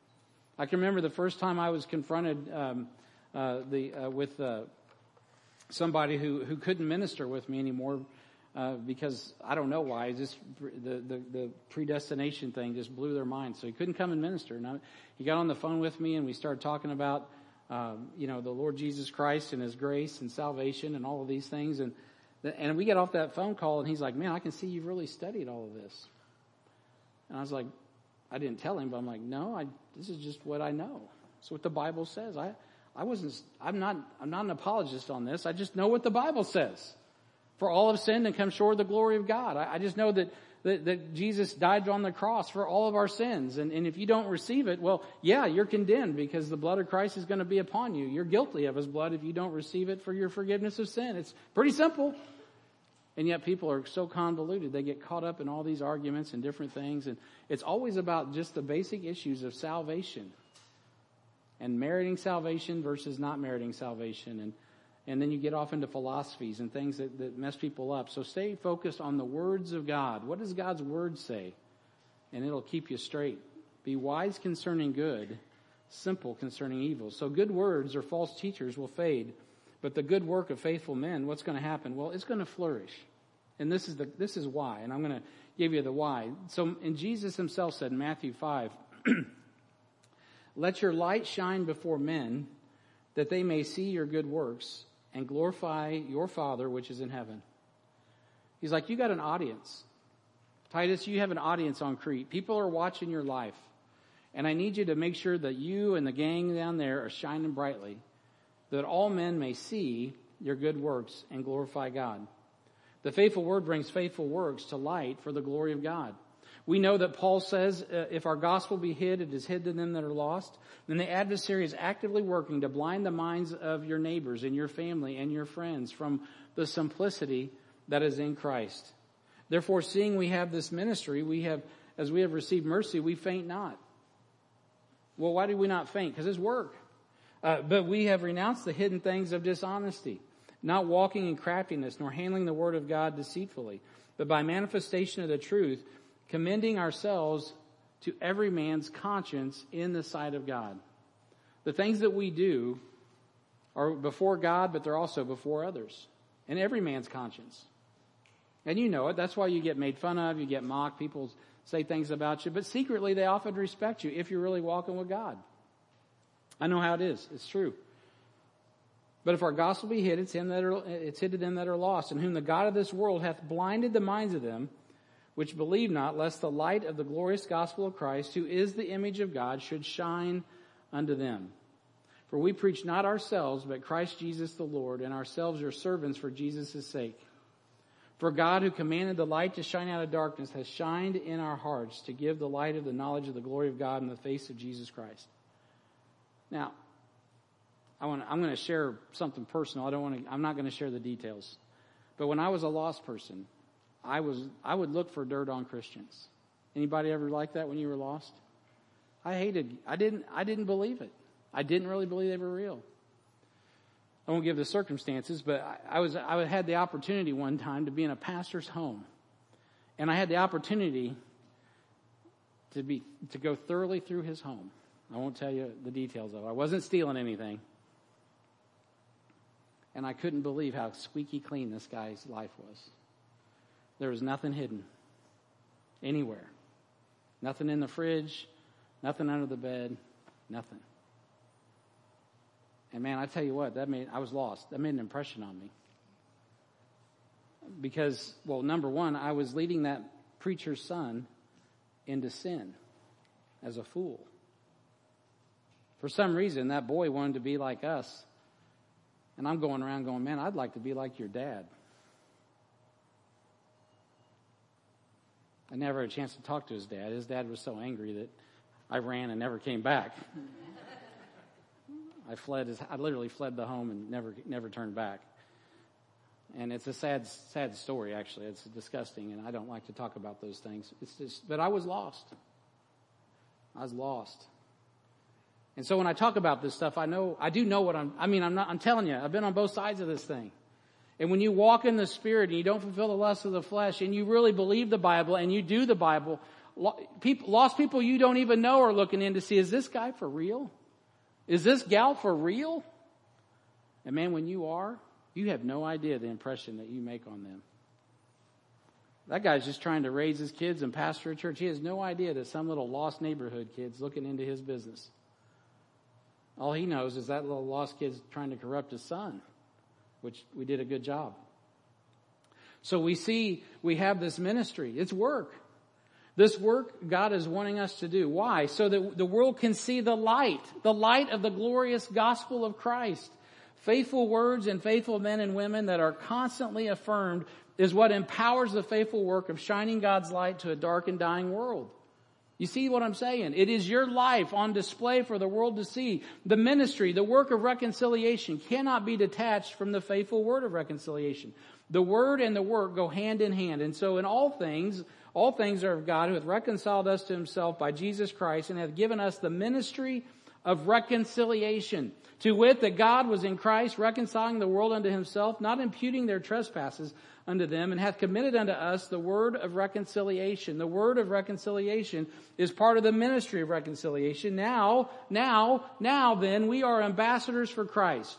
I can remember the first time I was confronted um, uh, the uh, with uh, somebody who, who couldn't minister with me anymore. Uh, because I don't know why, just the, the, the predestination thing just blew their mind. So he couldn't come and minister. And I, he got on the phone with me and we started talking about, um, you know, the Lord Jesus Christ and His grace and salvation and all of these things. And the, and we get off that phone call and he's like, man, I can see you've really studied all of this. And I was like, I didn't tell him, but I'm like, no, I, this is just what I know. It's what the Bible says. I, I wasn't, I'm not, I'm not an apologist on this. I just know what the Bible says. For all have sinned and come short of the glory of God. I, I just know that, that, that Jesus died on the cross for all of our sins. And, and if you don't receive it, well, yeah, you're condemned because the blood of Christ is going to be upon you. You're guilty of His blood if you don't receive it for your forgiveness of sin. It's pretty simple. And yet people are so convoluted. They get caught up in all these arguments and different things. And it's always about just the basic issues of salvation. And meriting salvation versus not meriting salvation. And And then you get off into philosophies and things that, that mess people up. So stay focused on the words of God. What does God's word say? And it'll keep you straight. Be wise concerning good, simple concerning evil. So good words or false teachers will fade. But the good work of faithful men, what's going to happen? Well, it's going to flourish. And this is the this is why. And I'm going to give you the why. So, and Jesus Himself said in Matthew five, let your light shine before men, that they may see your good works and glorify your Father which is in heaven. He's like, you got an audience. Titus, you have an audience on Crete. People are watching your life. And I need you to make sure that you and the gang down there are shining brightly, that all men may see your good works and glorify God. The faithful word brings faithful works to light for the glory of God. We know that Paul says, uh, if our gospel be hid, it is hid to them that are lost. Then the adversary is actively working to blind the minds of your neighbors and your family and your friends from the simplicity that is in Christ. Therefore, seeing we have this ministry, we have, as we have received mercy, we faint not. Well, why do we not faint? Because it's work. Uh, but we have renounced the hidden things of dishonesty, not walking in craftiness, nor handling the word of God deceitfully, but by manifestation of the truth, commending ourselves to every man's conscience in the sight of God. The things that we do are before God, but they're also before others. And every man's conscience. And you know it. That's why you get made fun of. You get mocked. People say things about you. But secretly, they often respect you if you're really walking with God. I know how it is. It's true. But if our gospel be hid, it's him that are, it's hid to them that are lost, in whom the God of this world hath blinded the minds of them which believe not, lest the light of the glorious gospel of Christ, who is the image of God, should shine unto them. For we preach not ourselves, but Christ Jesus the Lord, and ourselves your servants for Jesus' sake. For God, who commanded the light to shine out of darkness, has shined in our hearts to give the light of the knowledge of the glory of God in the face of Jesus Christ. Now, I want, I'm going to share something personal. I don't want to, I'm not going to share the details. But when I was a lost person, I was, I would look for dirt on Christians. Anybody ever like that when you were lost? I hated, I didn't, I didn't believe it. I didn't really believe they were real. I won't give the circumstances, but I, I was, I had the opportunity one time to be in a pastor's home. And I had the opportunity to be, to go thoroughly through his home. I won't tell you the details of it. I wasn't stealing anything. And I couldn't believe how squeaky clean this guy's life was. There was nothing hidden anywhere. Nothing in the fridge, nothing under the bed, nothing. And man, I tell you what, that made, I was lost. That made an impression on me. Because, well, number one, I was leading that preacher's son into sin as a fool. For some reason, that boy wanted to be like us. And I'm going around going, man, I'd like to be like your dad. I never had a chance to talk to his dad. His dad was so angry that I ran and never came back. I fled his, I literally fled the home and never, never turned back. And it's a sad, sad story, actually. It's disgusting, and I don't like to talk about those things. It's just, but I was lost. I was lost. And so when I talk about this stuff, I know, I do know what I'm, I mean, I'm not, I'm telling you, I've been on both sides of this thing. And when you walk in the Spirit and you don't fulfill the lusts of the flesh and you really believe the Bible and you do the Bible, people, lost people you don't even know are looking in to see, is this guy for real? Is this gal for real? And man, when you are, you have no idea the impression that you make on them. That guy's just trying to raise his kids and pastor a church. He has no idea that some little lost neighborhood kid's looking into his business. All he knows is that little lost kid's trying to corrupt his son, which we did a good job. So we see we have this ministry. It's work. This work God is wanting us to do. Why? So that the world can see the light, the light of the glorious gospel of Christ. Faithful words and faithful men and women that are constantly affirmed is what empowers the faithful work of shining God's light to a dark and dying world. You see what I'm saying? It is your life on display for the world to see. The ministry, the work of reconciliation cannot be detached from the faithful word of reconciliation. The word and the work go hand in hand. And so in all things, all things are of God, who hath reconciled us to himself by Jesus Christ and hath given us the ministry of reconciliation. To wit, that God was in Christ reconciling the world unto himself, not imputing their trespasses unto them, and hath committed unto us the word of reconciliation. The word of reconciliation is part of the ministry of reconciliation. Now, now, now then, we are ambassadors for Christ.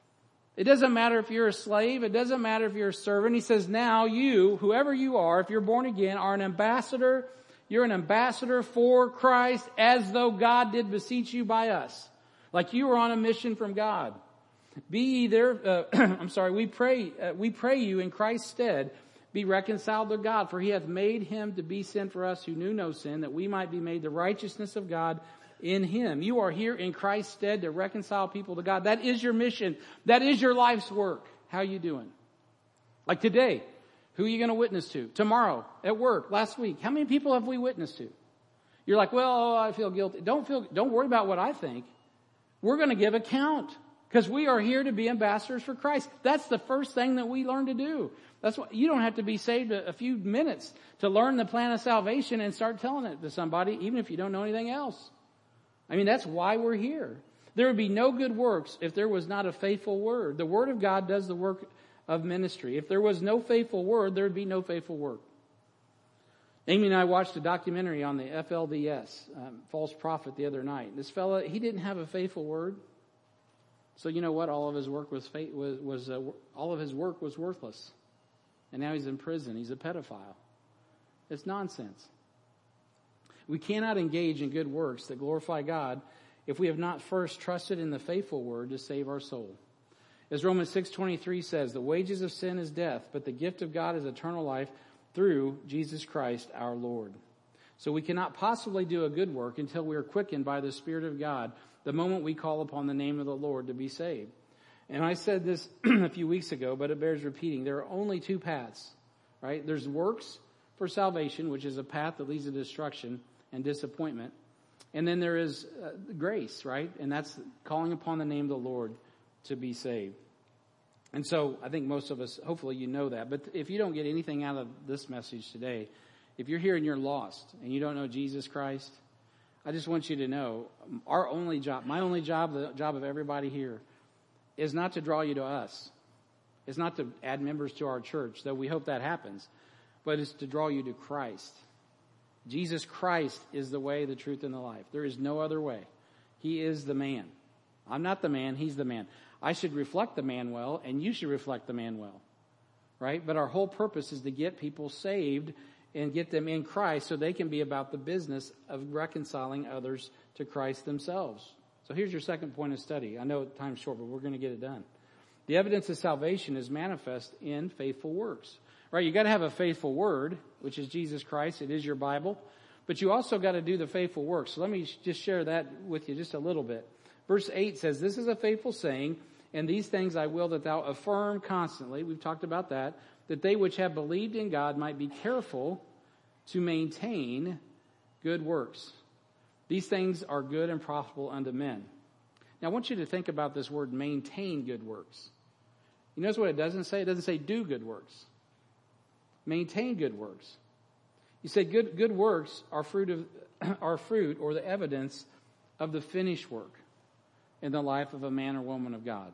It doesn't matter if you're a slave. It doesn't matter if you're a servant. He says, now you, whoever you are, if you're born again, are an ambassador. You're an ambassador for Christ, as though God did beseech you by us. Like you were on a mission from God. Be ye there, uh, I'm sorry, we pray, uh, we pray you in Christ's stead, be reconciled to God, for he hath made him to be sin for us who knew no sin, that we might be made the righteousness of God in him. You are here in Christ's stead to reconcile people to God. That is your mission. That is your life's work. How are you doing? Like today, who are you going to witness to? Tomorrow, at work, last week. How many people have we witnessed to? You're like, well, oh, I feel guilty. Don't feel, don't worry about what I think. We're going to give account because we are here to be ambassadors for Christ. That's the first thing that we learn to do. That's what, you don't have to be saved a, a few minutes to learn the plan of salvation and start telling it to somebody, even if you don't know anything else. I mean, that's why we're here. There would be no good works if there was not a faithful word. The word of God does the work of ministry. If there was no faithful word, there would be no faithful work. Amy and I watched a documentary on the F L D S, um, false prophet, the other night. This fella, he didn't have a faithful word. So you know what? All of his work was, fa- was, was uh, all of his work was worthless. And now he's in prison. He's a pedophile. It's nonsense. We cannot engage in good works that glorify God if we have not first trusted in the faithful word to save our soul. As Romans six twenty-three says, the wages of sin is death, but the gift of God is eternal life through Jesus Christ our Lord. So we cannot possibly do a good work until we are quickened by the Spirit of God the moment we call upon the name of the Lord to be saved. And I said this a few weeks ago, but it bears repeating. There are only two paths, right? There's works for salvation, which is a path that leads to destruction and disappointment. And then there is uh, grace, right? And that's calling upon the name of the Lord to be saved. And so I think most of us, hopefully you know that. But if you don't get anything out of this message today, if you're here and you're lost and you don't know Jesus Christ, I just want you to know our only job, my only job, the job of everybody here, is not to draw you to us. It's not to add members to our church, though we hope that happens. But it's to draw you to Christ. Jesus Christ is the way, the truth, and the life. There is no other way. He is the man. I'm not the man. He's the man. I should reflect the man well, and you should reflect the man well. Right? But our whole purpose is to get people saved and get them in Christ so they can be about the business of reconciling others to Christ themselves. So here's your second point of study. I know time's short, but we're going to get it done. The evidence of salvation is manifest in faithful works. Right? You got to have a faithful word, which is Jesus Christ. It is your Bible. But you also got to do the faithful works. So let me just share that with you just a little bit. Verse eight says, this is a faithful saying, and these things I will that thou affirm constantly. We've talked about that. That they which have believed in God might be careful to maintain good works. These things are good and profitable unto men. Now I want you to think about this word, maintain good works. You notice what it doesn't say? It doesn't say do good works. Maintain good works. You say good good works are fruit of are fruit or the evidence of the finished work in the life of a man or woman of God.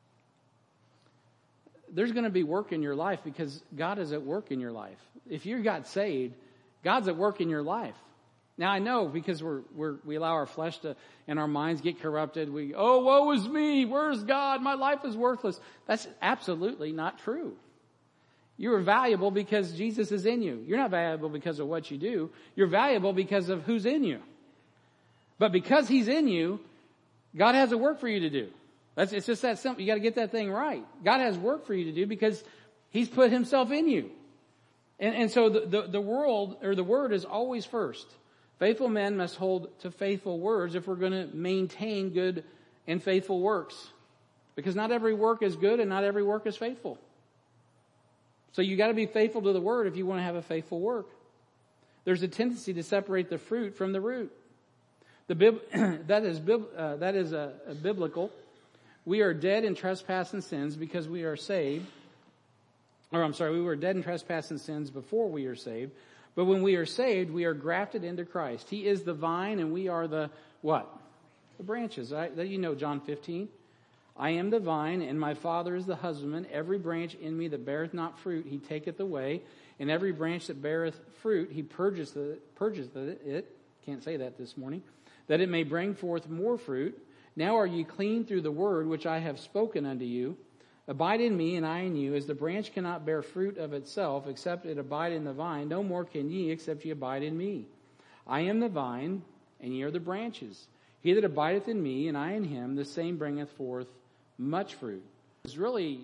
There's going to be work in your life because God is at work in your life. If you got saved, God's at work in your life. Now I know because we're, we're, we allow our flesh to, and our minds get corrupted. We, oh, woe is me. Where's God? My life is worthless. That's absolutely not true. You are valuable because Jesus is in you. You're not valuable because of what you do. You're valuable because of who's in you. But because he's in you, God has a work for you to do. That's, it's just that simple. You got to get that thing right. God has work for you to do because he's put himself in you. And, and so the, the, the world or the word is always first. Faithful men must hold to faithful words if we're going to maintain good and faithful works. Because not every work is good and not every work is faithful. So you got to be faithful to the word if you want to have a faithful work. There's a tendency to separate the fruit from the root. The bib, that is bib, uh, that is a, a biblical. We are dead in trespass and sins because we are saved. Or I'm sorry, we were dead in trespass and sins before we are saved. But when we are saved, we are grafted into Christ. He is the vine and we are the what? The branches. Right? You know John fifteen. I am the vine and my Father is the husbandman. Every branch in me that beareth not fruit, he taketh away. And every branch that beareth fruit, he purges it. Purges it. Can't say that this morning. That it may bring forth more fruit. Now are ye clean through the word which I have spoken unto you. Abide in me and I in you, as the branch cannot bear fruit of itself, except it abide in the vine. No more can ye, except ye abide in me. I am the vine, and ye are the branches. He that abideth in me, and I in him, the same bringeth forth much fruit. It's really,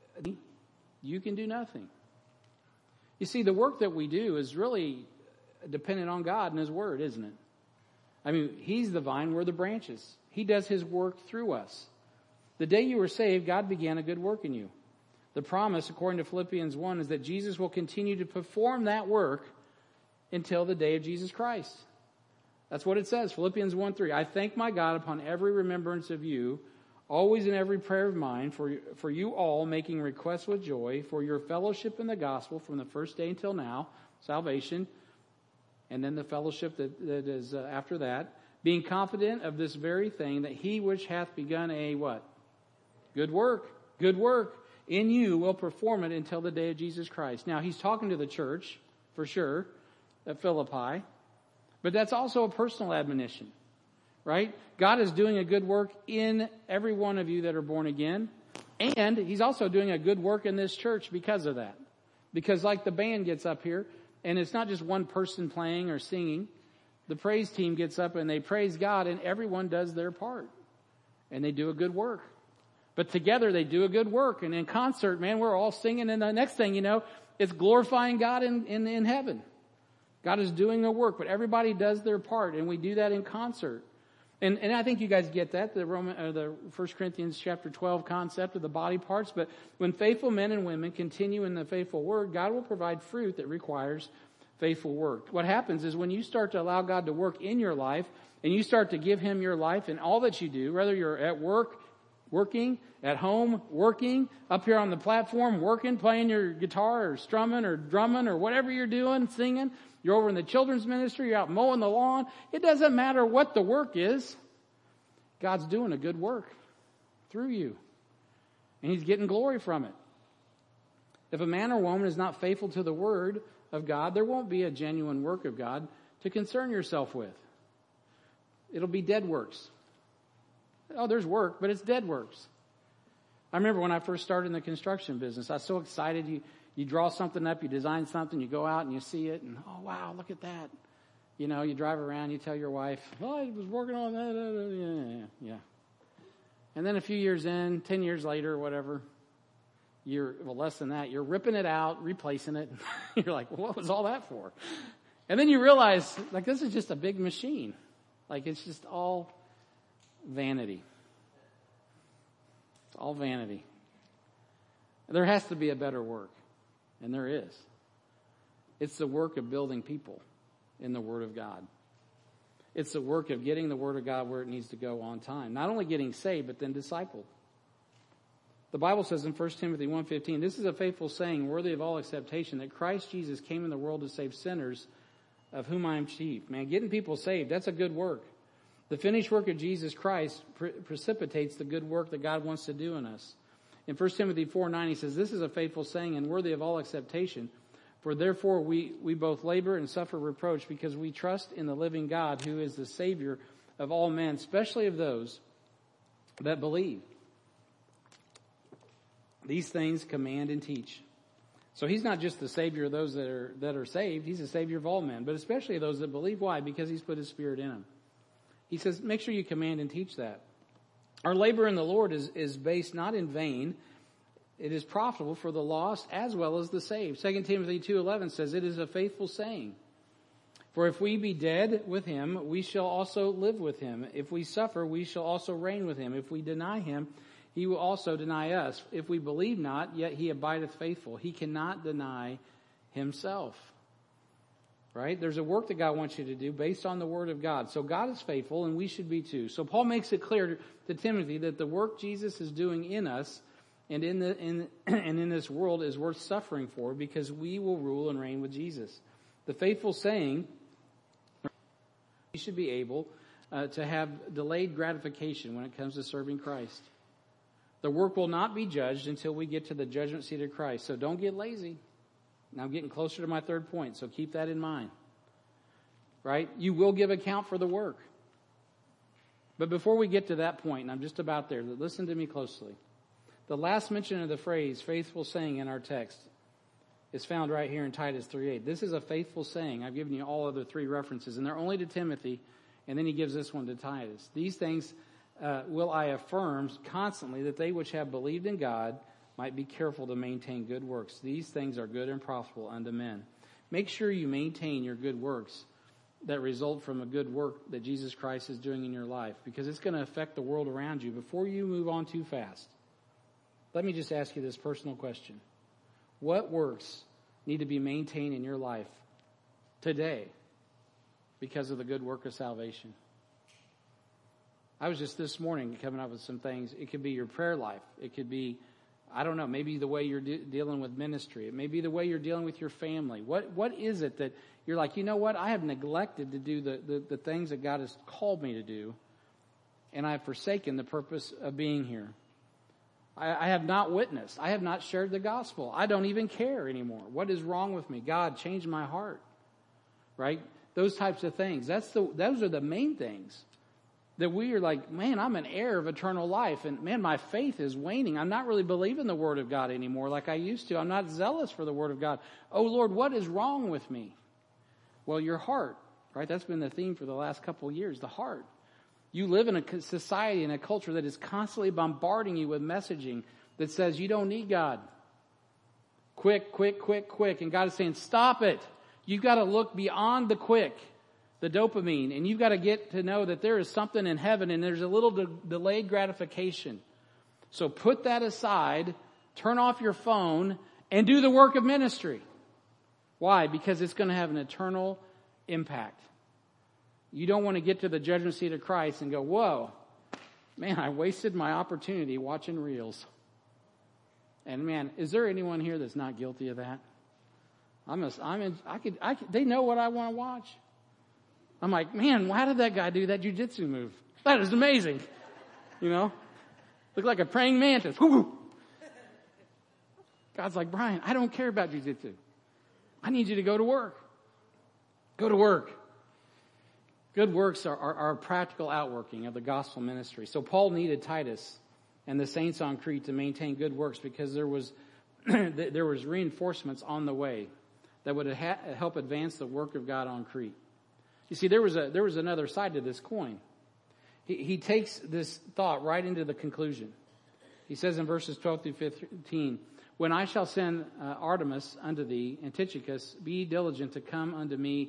you can do nothing. You see, the work that we do is really dependent on God and his word, isn't it? I mean, he's the vine, we're the branches. He does his work through us. The day you were saved, God began a good work in you. The promise, according to Philippians one, is that Jesus will continue to perform that work until the day of Jesus Christ. That's what it says, Philippians one three. I thank my God upon every remembrance of you, always in every prayer of mine, for, for you all, making requests with joy, for your fellowship in the gospel from the first day until now, salvation, and then the fellowship that, that is uh, after that, being confident of this very thing, that he which hath begun a what? Good work. Good work in you will perform it until the day of Jesus Christ. Now, he's talking to the church, for sure. at Philippi, but that's also a personal admonition, right? God is doing a good work in every one of you that are born again, and he's also doing a good work in this church because of that. Because like the band gets up here, and it's not just one person playing or singing, the praise team gets up and they praise God, and everyone does their part, and they do a good work. But together they do a good work, and in concert, man, we're all singing, and the next thing you know, it's glorifying God in, in, in heaven. God is doing a work, but everybody does their part, and we do that in concert. And, and I think you guys get that, the Roman, or the First Corinthians chapter twelve concept of the body parts. But when faithful men and women continue in the faithful word, God will provide fruit that requires faithful work. What happens is when you start to allow God to work in your life, and you start to give him your life and all that you do, whether you're at work, working, at home, working, up here on the platform, working, playing your guitar or strumming or drumming or whatever you're doing, singing. You're over in the children's ministry, you're out mowing the lawn. It doesn't matter what the work is. God's doing a good work through you. And he's getting glory from it. If a man or woman is not faithful to the word of God, there won't be a genuine work of God to concern yourself with. It'll be dead works. Oh, there's work, but it's dead works. I remember when I first started in the construction business, I was so excited. You, you draw something up, you design something, you go out and you see it, and oh, wow, look at that. You know, you drive around, you tell your wife, oh, I was working on that. Yeah, yeah. And then a few years in, ten years later or whatever, you're, well, less than that, you're ripping it out, replacing it. You're like, well, what was all that for? And then you realize, like, this is just a big machine. Like, it's just all vanity. It's all vanity. There has to be a better work. And there is. It's the work of building people in the Word of God. It's the work of getting the Word of God where it needs to go on time. Not only getting saved, but then discipled. The Bible says in First Timothy one fifteen, this is a faithful saying, worthy of all acceptation, that Christ Jesus came in the world to save sinners, of whom I am chief. Man, getting people saved, that's a good work. The finished work of Jesus Christ pre- precipitates the good work that God wants to do in us. In First Timothy four nine, he says, this is a faithful saying and worthy of all acceptation. For therefore we, we both labor and suffer reproach because we trust in the living God, who is the Savior of all men, especially of those that believe. These things command and teach. So he's not just the Savior of those that are that are saved. He's the Savior of all men, but especially those that believe. Why? Because he's put his Spirit in them. He says, make sure you command and teach that. Our labor in the Lord is, is based not in vain. It is profitable for the lost as well as the saved. Second Timothy two eleven says, it is a faithful saying. For if we be dead with him, we shall also live with him. If we suffer, we shall also reign with him. If we deny him, he will also deny us. If we believe not, yet he abideth faithful. He cannot deny himself. Right? There's a work that God wants you to do based on the Word of God. So God is faithful, and we should be too. So Paul makes it clear to Timothy that the work Jesus is doing in us and in the in and in this world is worth suffering for, because we will rule and reign with Jesus. The faithful saying, we should be able uh, to have delayed gratification when it comes to serving Christ. The work will not be judged until we get to the judgment seat of Christ. So don't get lazy. Now I'm getting closer to my third point, so keep that in mind. Right? You will give account for the work. But before we get to that point, and I'm just about there, listen to me closely. The last mention of the phrase, faithful saying, in our text is found right here in Titus three eight. This is a faithful saying. I've given you all other three references, and they're only to Timothy, and then he gives this one to Titus. These things uh, will I affirm constantly, that they which have believed in God might be careful to maintain good works. These things are good and profitable unto men. Make sure you maintain your good works that result from a good work that Jesus Christ is doing in your life, because it's going to affect the world around you. Before you move on too fast, let me just ask you this personal question. What works need to be maintained in your life today because of the good work of salvation? I was just this morning coming up with some things. It could be your prayer life. It could be, I don't know, maybe the way you're de- dealing with ministry. It may be the way you're dealing with your family. What What is it that you're like, you know what, I have neglected to do the, the, the things that God has called me to do, and I have forsaken the purpose of being here. I, I have not witnessed. I have not shared the gospel. I don't even care anymore. What is wrong with me? God, change my heart. right? Those types of things. That's the, those are the main things. That we are like, man, I'm an heir of eternal life. And man, my faith is waning. I'm not really believing the Word of God anymore like I used to. I'm not zealous for the Word of God. Oh Lord, what is wrong with me? Well, your heart, right? That's been the theme for the last couple of years, the heart. You live in a society and a culture that is constantly bombarding you with messaging that says you don't need God. Quick, quick, quick, quick. And God is saying, stop it. You've got to look beyond the quick, the dopamine, and you've got to get to know that there is something in heaven and there's a little de- delayed gratification. So put that aside, turn off your phone, and do the work of ministry. Why? Because it's going to have an eternal impact. You don't want to get to the judgment seat of Christ and go, whoa, man, I wasted my opportunity watching reels. And man, is there anyone here that's not guilty of that? I'm, a, I'm in, I could, I could, they know what I want to watch. I'm like, man, why did that guy do that jiu-jitsu move? That is amazing. You know, look like a praying mantis. Woo-hoo. God's like, Brian, I don't care about jiu-jitsu. I need you to go to work. Go to work. Good works are, are, are a practical outworking of the gospel ministry. So Paul needed Titus and the saints on Crete to maintain good works because there was there was reinforcements on the way that would ha- help advance the work of God on Crete. You see, there was a there was another side to this coin. He, he takes this thought right into the conclusion. He says in verses twelve through fifteen, when I shall send uh, Artemis unto thee, and Tychicus, be diligent to come unto me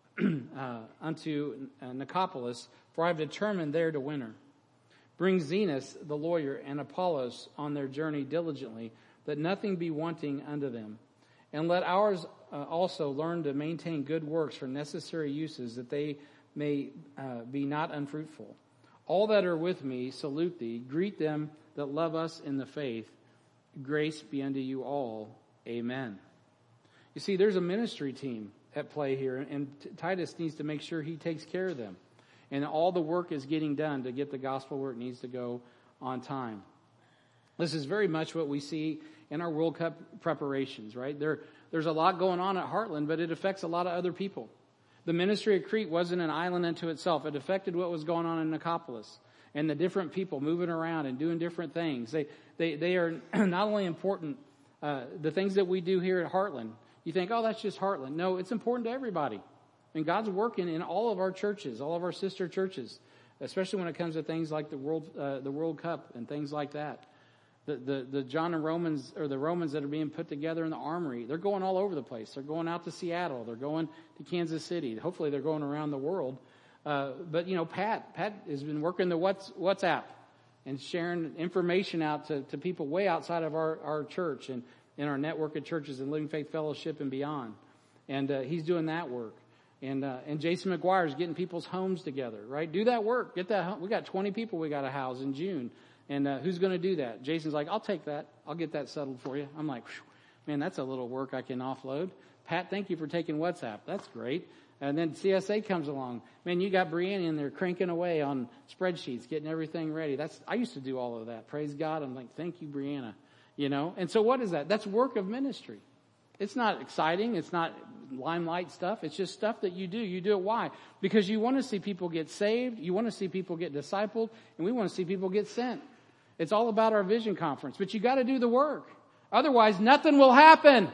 uh, unto uh, Nicopolis, for I have determined there to winter. Bring Zenas the lawyer and Apollos on their journey diligently, that nothing be wanting unto them. And let ours uh, also learn to maintain good works for necessary uses, that they may uh, be not unfruitful. All that are with me salute thee. Greet them that love us in the faith. Grace be unto you all. Amen. You see, there's a ministry team at play here, and Titus needs to make sure he takes care of them. And all the work is getting done to get the gospel where it needs to go on time. This is very much what we see in our World Cup preparations, right? There, there's a lot going on at Heartland, but it affects a lot of other people. The ministry of Crete wasn't an island unto itself. It affected what was going on in Nicopolis and the different people moving around and doing different things. They, they, they are not only important, uh, the things that we do here at Heartland. You think, oh, that's just Heartland. No, it's important to everybody. And God's working in all of our churches, all of our sister churches, especially when it comes to things like the World, uh, the World Cup and things like that. The, the, the John and Romans, or the Romans that are being put together in the armory, they're going all over the place. They're going out to Seattle. They're going to Kansas City. Hopefully they're going around the world. Uh, but, you know, Pat, Pat has been working the What's, WhatsApp and sharing information out to, to people way outside of our, our church and in our network of churches and Living Faith Fellowship and beyond. And uh, he's doing that work. And uh, and Jason McGuire is getting people's homes together, right? Do that work. Get that. We got twenty people we got to house in June. And uh, who's going to do that? Jason's like, I'll take that. I'll get that settled for you. I'm like, man, that's a little work I can offload. Pat, thank you for taking WhatsApp. That's great. And then C S A comes along. Man, you got Brianna in there cranking away on spreadsheets, getting everything ready. That's I used to do all of that. Praise God. I'm like, thank you, Brianna. You know? And so what is that? That's work of ministry. It's not exciting. It's not limelight stuff. It's just stuff that you do. You do it. Why? Because you want to see people get saved. You want to see people get discipled. And we want to see people get sent. It's all about our vision conference. But you got to do the work. Otherwise, nothing will happen.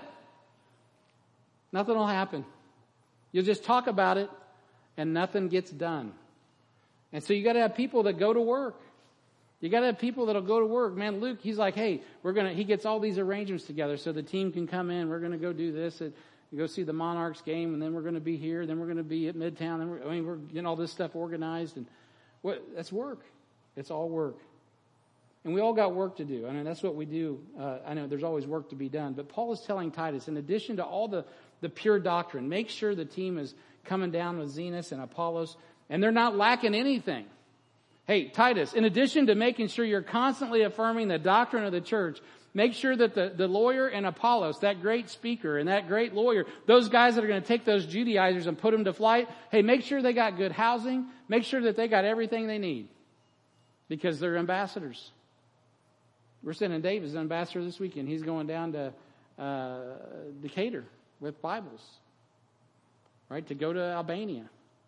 Nothing will happen. You'll just talk about it and nothing gets done. And so you got to have people that go to work. You got to have people that'll go to work. Man, Luke, he's like, hey, we're going to, he gets all these arrangements together so the team can come in. We're going to go do this and go see the Monarchs game. And then we're going to be here. Then we're going to be at Midtown. And we're, I mean, we're getting all this stuff organized. And what, that's work. It's all work. And we all got work to do. I mean, that's what we do. Uh, I know there's always work to be done. But Paul is telling Titus, in addition to all the, the pure doctrine, make sure the team is coming down with Zenas and Apollos. And they're not lacking anything. Hey, Titus, in addition to making sure you're constantly affirming the doctrine of the church, make sure that the, the lawyer and Apollos, that great speaker and that great lawyer, those guys that are going to take those Judaizers and put them to flight, hey, make sure they got good housing. Make sure that they got everything they need because they're ambassadors. We're sending Dave as an ambassador this weekend. He's going down to uh, Decatur with Bibles. right, to go to Albania.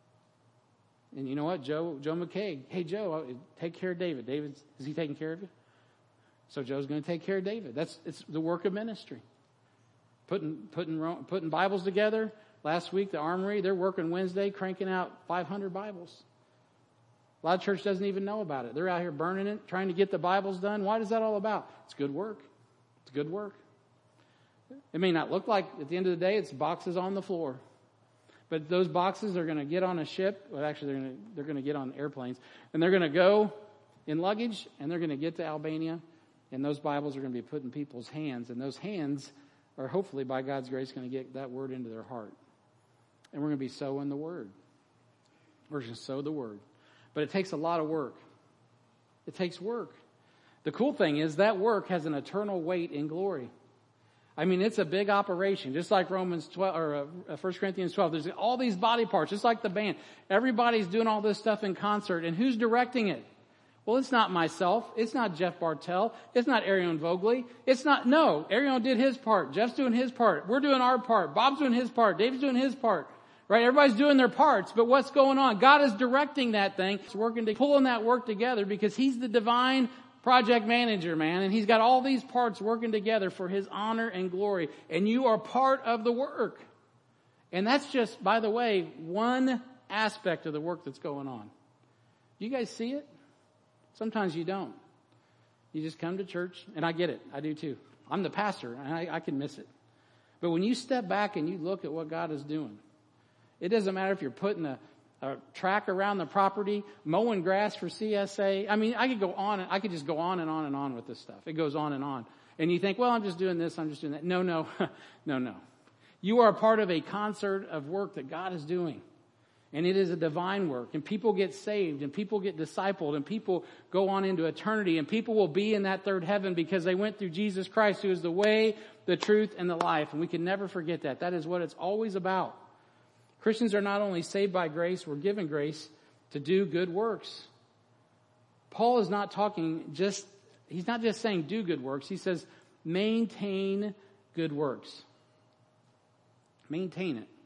And you know what? Joe Joe McKay, hey, Joe, take care of David. David, is he taking care of you? So Joe's going to take care of David. That's it's the work of ministry. Putting putting putting Bibles together. Last week, the Armory, they're working Wednesday, cranking out five hundred Bibles. A lot of church doesn't even know about it. They're out here burning it, trying to get the Bibles done. Why is that all about? It's good work. It's good work. It may not look like, at the end of the day, it's boxes on the floor. But those boxes are going to get on a ship. Well, actually, they're going to, they're going to get on airplanes. And they're going to go in luggage, and they're going to get to Albania. And those Bibles are going to be put in people's hands. And those hands are hopefully, by God's grace, going to get that word into their heart. And we're going to be sowing the word. We're going to sow the word. But it takes a lot of work. It takes work. The cool thing is that work has an eternal weight in glory. I mean, it's a big operation, just like Romans twelve or uh, First Corinthians twelve. There's all these body parts, just like the band. Everybody's doing all this stuff in concert, and who's directing it? Well, it's not myself. It's not Jeff Bartell. It's not Arion Vogley. It's not, no, Arion did his part. Jeff's doing his part. We're doing our part. Bob's doing his part. Dave's doing his part. Right? Everybody's doing their parts, but what's going on? God is directing that thing. He's working to pulling that work together because He's the divine project manager, man, and He's got all these parts working together for His honor and glory, and you are part of the work. And that's just, by the way, one aspect of the work that's going on. You guys see it? Sometimes you don't. You just come to church, and I get it. I do too. I'm the pastor, and I, I can miss it. But when you step back and you look at what God is doing, it doesn't matter if you're putting a, a track around the property, mowing grass for C S A. I mean, I could go on, and I could just go on and on and on with this stuff. It goes on and on. And you think, well, I'm just doing this, I'm just doing that. No, no, no, no. You are a part of a concert of work that God is doing. And it is a divine work. And people get saved, and people get discipled, and people go on into eternity, and people will be in that third heaven because they went through Jesus Christ, who is the way, the truth, and the life. And we can never forget that. That is what it's always about. Christians are not only saved by grace, we're given grace to do good works. Paul is not talking just, he's not just saying do good works. He says maintain good works. Maintain it.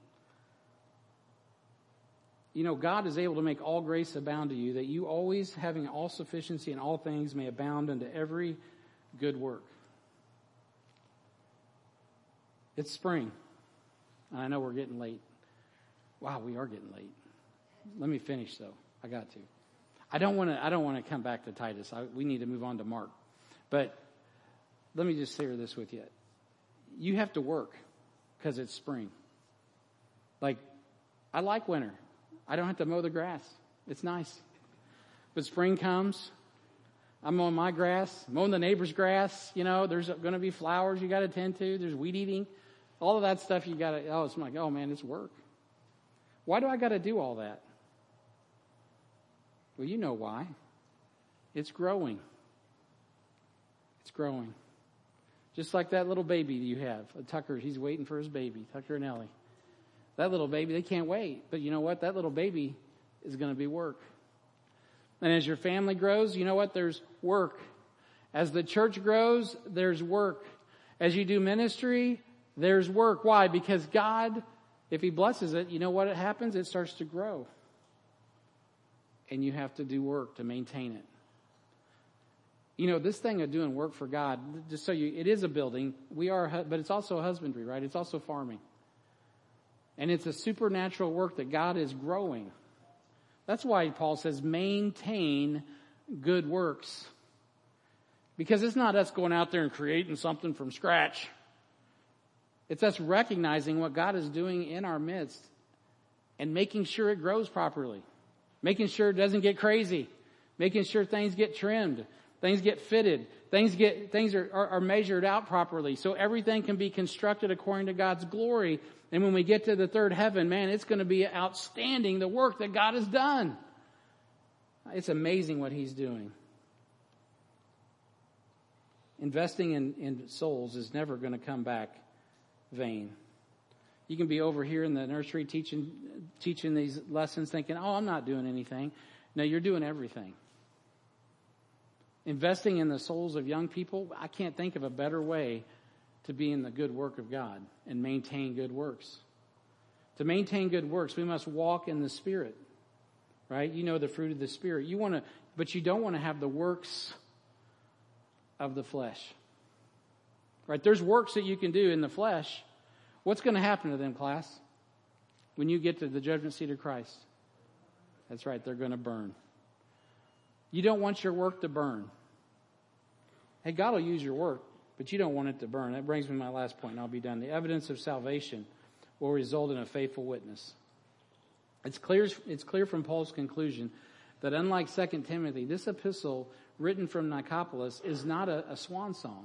You know, God is able to make all grace abound to you, that you always, having all sufficiency in all things, may abound unto every good work. It's spring. And I know we're getting late. Wow, we are getting late. Let me finish though. I got to. I don't want to. I don't want to come back to Titus. I, we need to move on to Mark. But let me just share this with you. You have to work because it's spring. Like, I like winter. I don't have to mow the grass. It's nice. But spring comes. I'm mowing my grass, mowing the neighbor's grass. You know, there's going to be flowers you got to tend to. There's weed eating. All of that stuff you got to. Oh, it's like, oh man, it's work. Why do I got to do all that? Well, you know why. It's growing. It's growing. Just like that little baby you have. Tucker, he's waiting for his baby. Tucker and Ellie. That little baby, they can't wait. But you know what? That little baby is going to be work. And as your family grows, you know what? There's work. As the church grows, there's work. As you do ministry, there's work. Why? Because God, if He blesses it, you know what it happens? It starts to grow. And you have to do work to maintain it. You know, this thing of doing work for God, just so you, it is a building. We are, but it's also husbandry, right? It's also farming. And it's a supernatural work that God is growing. That's why Paul says maintain good works. Because it's not us going out there and creating something from scratch. It's us recognizing what God is doing in our midst and making sure it grows properly. Making sure it doesn't get crazy. Making sure things get trimmed. Things get fitted. Things get things are, are, are measured out properly. So everything can be constructed according to God's glory. And when we get to the third heaven, man, it's going to be outstanding, the work that God has done. It's amazing what He's doing. Investing in, in souls is never going to come back vain. You can be over here in the nursery teaching teaching these lessons thinking, oh, I'm not doing anything. No, you're doing everything. Investing in the souls of young people, I can't think of a better way to be in the good work of God and maintain good works. To maintain good works, we must walk in the Spirit. Right? You know the fruit of the Spirit. You want to, but you don't want to have the works of the flesh. Right? There's works that you can do in the flesh. What's going to happen to them, class? When you get to the judgment seat of Christ? That's right, they're going to burn. You don't want your work to burn. Hey, God will use your work, but you don't want it to burn. That brings me to my last point, and I'll be done. The evidence of salvation will result in a faithful witness. It's clear, it's clear from Paul's conclusion that unlike Second Timothy, this epistle written from Nicopolis is not a, a swan song.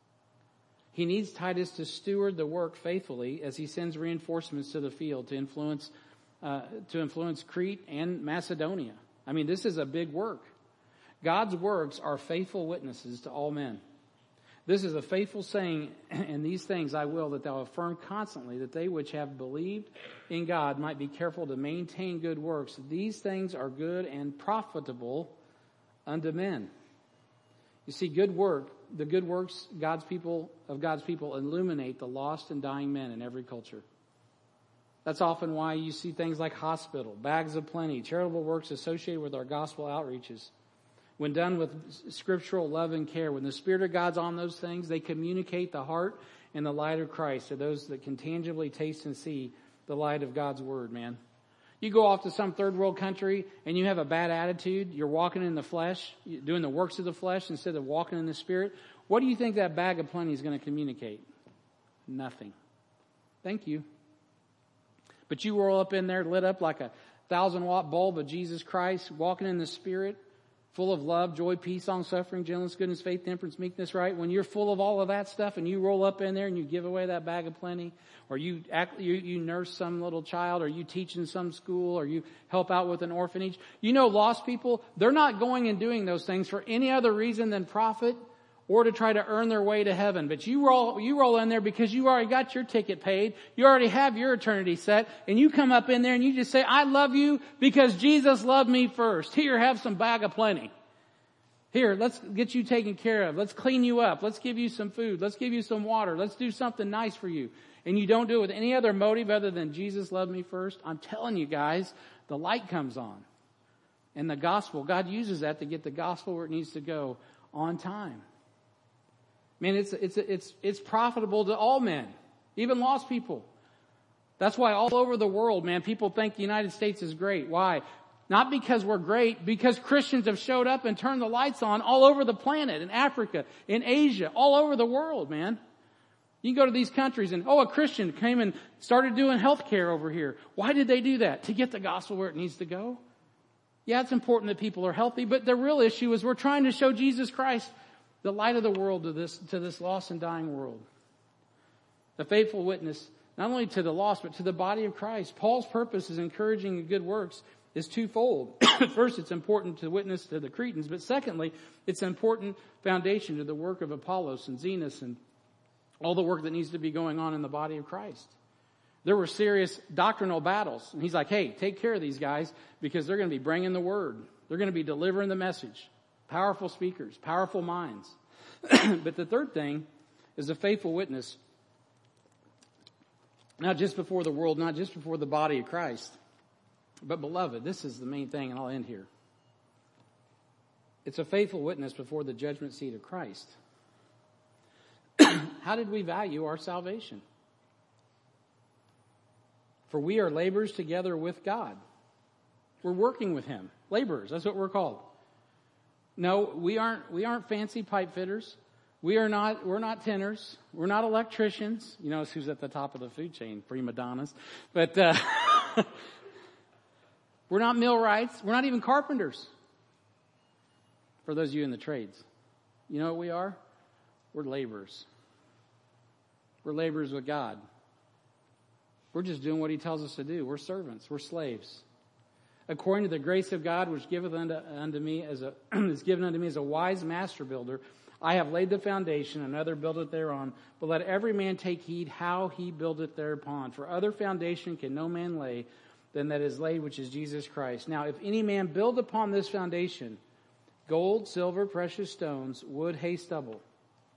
He needs Titus to steward the work faithfully as he sends reinforcements to the field to influence uh, to influence Crete and Macedonia. I mean, this is a big work. God's works are faithful witnesses to all men. This is a faithful saying, and these things I will that thou affirm constantly, that they which have believed in God might be careful to maintain good works. These things are good and profitable unto men. You see, good work, the good works God's people of God's people illuminate the lost and dying men in every culture. That's often why you see things like hospital, bags of plenty, charitable works associated with our gospel outreaches. When done with scriptural love and care, when the Spirit of God's on those things, they communicate the heart and the light of Christ to those that can tangibly taste and see the light of God's Word, man. You go off to some third world country and you have a bad attitude, you're walking in the flesh, doing the works of the flesh instead of walking in the Spirit. What do you think that bag of plenty is going to communicate? Nothing. Thank you. But you roll up in there lit up like a thousand watt bulb of Jesus Christ, walking in the Spirit, full of love, joy, peace, long suffering, gentleness, goodness, faith, temperance, meekness, right? When you're full of all of that stuff and you roll up in there and you give away that bag of plenty, or you act, you, you nurse some little child, or you teach in some school, or you help out with an orphanage. You know, lost people, they're not going and doing those things for any other reason than profit or to try to earn their way to heaven. But you roll, you roll in there because you already got your ticket paid. You already have your eternity set. And you come up in there and you just say, I love you because Jesus loved me first. Here, have some bag of plenty. Here, let's get you taken care of. Let's clean you up. Let's give you some food. Let's give you some water. Let's do something nice for you. And you don't do it with any other motive other than Jesus loved me first. I'm telling you guys, the light comes on. And the gospel, God uses that to get the gospel where it needs to go on time. Man, it's, it's, it's, it's profitable to all men, even lost people. That's why all over the world, man, people think the United States is great. Why? Not because we're great, because Christians have showed up and turned the lights on all over the planet, in Africa, in Asia, all over the world, man. You can go to these countries and, oh, a Christian came and started doing health care over here. Why did they do that? To get the gospel where it needs to go. Yeah, it's important that people are healthy, but the real issue is we're trying to show Jesus Christ, the light of the world, to this, to this lost and dying world. The faithful witness, not only to the lost, but to the body of Christ. Paul's purpose is encouraging good works is twofold. First, it's important to witness to the Cretans, but secondly, it's an important foundation to the work of Apollos and Zenas and all the work that needs to be going on in the body of Christ. There were serious doctrinal battles, and he's like, hey, take care of these guys because they're going to be bringing the word. They're going to be delivering the message. Powerful speakers, powerful minds. But the third thing is a faithful witness, not just before the world, not just before the body of Christ. But beloved, this is the main thing, and I'll end here. It's a faithful witness before the judgment seat of Christ. How did we value our salvation? For we are laborers together with God. We're working with Him. Laborers, that's what we're called. No, we aren't, we aren't fancy pipe fitters. We are not, we're not tenors. We're not electricians. You know who's at the top of the food chain? Prima donnas. But, uh, we're not millwrights. We're not even carpenters. For those of you in the trades. You know what we are? We're laborers. We're laborers with God. We're just doing what He tells us to do. We're servants. We're slaves. According to the grace of God, which giveth unto, unto me as a is given unto me as a wise master builder, I have laid the foundation, another buildeth thereon. But let every man take heed how he buildeth thereupon. For other foundation can no man lay than that is laid, which is Jesus Christ. Now, if any man build upon this foundation, gold, silver, precious stones, wood, hay, stubble,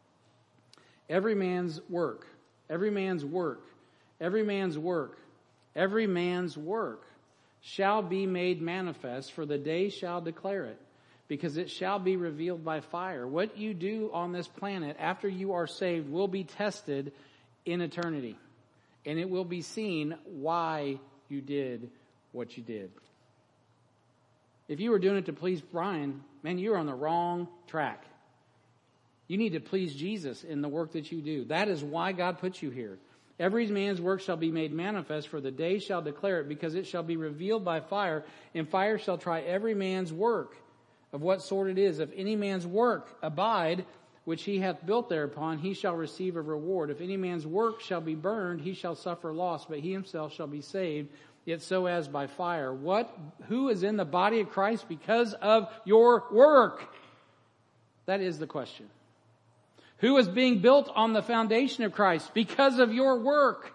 every man's work, every man's work, every man's work every man's work shall be made manifest, for the day shall declare it, because it shall be revealed by fire. What you do on this planet after you are saved will be tested in eternity, and it will be seen why you did what you did. If you were doing it to please Brian, man, you're on the wrong track. You need to please Jesus in the work that you do. That is why God put you here. Every man's work shall be made manifest, for the day shall declare it, because it shall be revealed by fire, and fire shall try every man's work of what sort it is. If any man's work abide, which he hath built thereupon, he shall receive a reward. If any man's work shall be burned, he shall suffer loss, but he himself shall be saved, yet so as by fire. What? Who is in the body of Christ because of your work? That is the question. Who is being built on the foundation of Christ because of your work?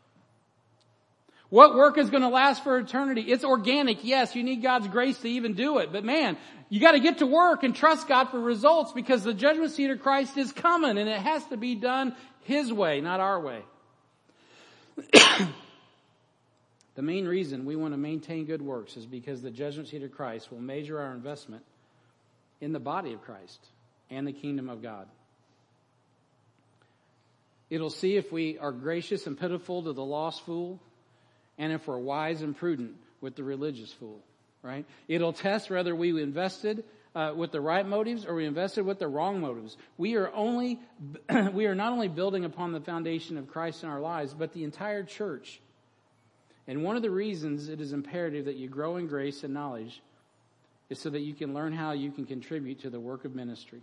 What work is going to last for eternity? It's organic. Yes, you need God's grace to even do it. But man, you got to get to work and trust God for results, because the judgment seat of Christ is coming, and it has to be done His way, not our way. The main reason we want to maintain good works is because the judgment seat of Christ will measure our investment in the body of Christ and the kingdom of God. It'll see if we are gracious and pitiful to the lost fool, and if we're wise and prudent with the religious fool, right? It'll test whether we invested uh, with the right motives or we invested with the wrong motives. We are only, we are not only building upon the foundation of Christ in our lives, but the entire church. And one of the reasons it is imperative that you grow in grace and knowledge is so that you can learn how you can contribute to the work of ministry.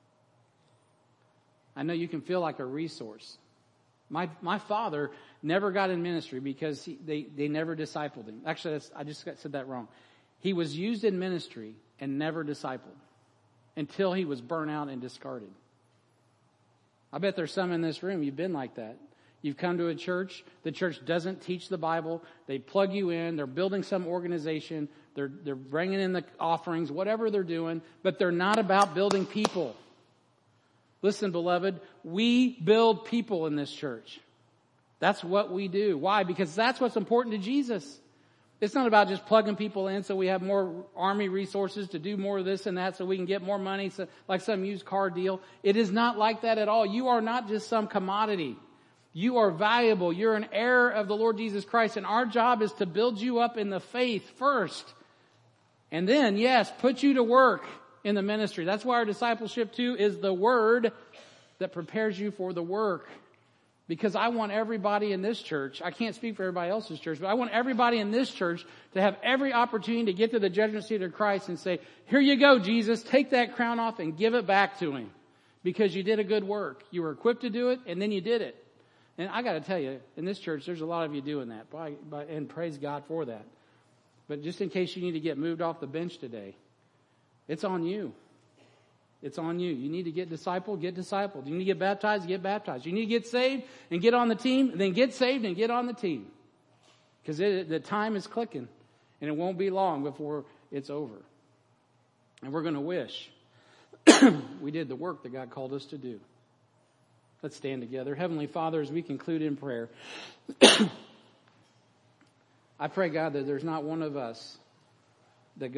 I know you can feel like a resource. My my father never got in ministry because he, they, they never discipled him. Actually, that's, I just got, said that wrong. He was used in ministry and never discipled until he was burnt out and discarded. I bet there's some in this room, you've been like that. You've come to a church, the church doesn't teach the Bible, they plug you in, they're building some organization, they're they're bringing in the offerings, whatever they're doing, but they're not about building people. Listen, beloved, we build people in this church. That's what we do. Why? Because that's what's important to Jesus. It's not about just plugging people in so we have more army resources to do more of this and that so we can get more money, so, like some used car deal. It is not like that at all. You are not just some commodity. You are valuable. You're an heir of the Lord Jesus Christ, and our job is to build you up in the faith first. And then, yes, put you to work in the ministry. That's why our discipleship too is the word that prepares you for the work. Because I want everybody in this church, I can't speak for everybody else's church, but I want everybody in this church to have every opportunity to get to the judgment seat of Christ and say, here you go, Jesus, take that crown off and give it back to Him. Because you did a good work. You were equipped to do it, and then you did it. And I got to tell you, in this church, there's a lot of you doing that. By, by, and praise God for that. But just in case you need to get moved off the bench today, it's on you. It's on you. You need to get discipled, get discipled. You need to get baptized, get baptized. You need to get saved and get on the team, then get saved and get on the team. Because the time is clicking, and it won't be long before it's over. And we're going to wish we did the work that God called us to do. Let's stand together. Heavenly Father, as we conclude in prayer, I pray, God, that there's not one of us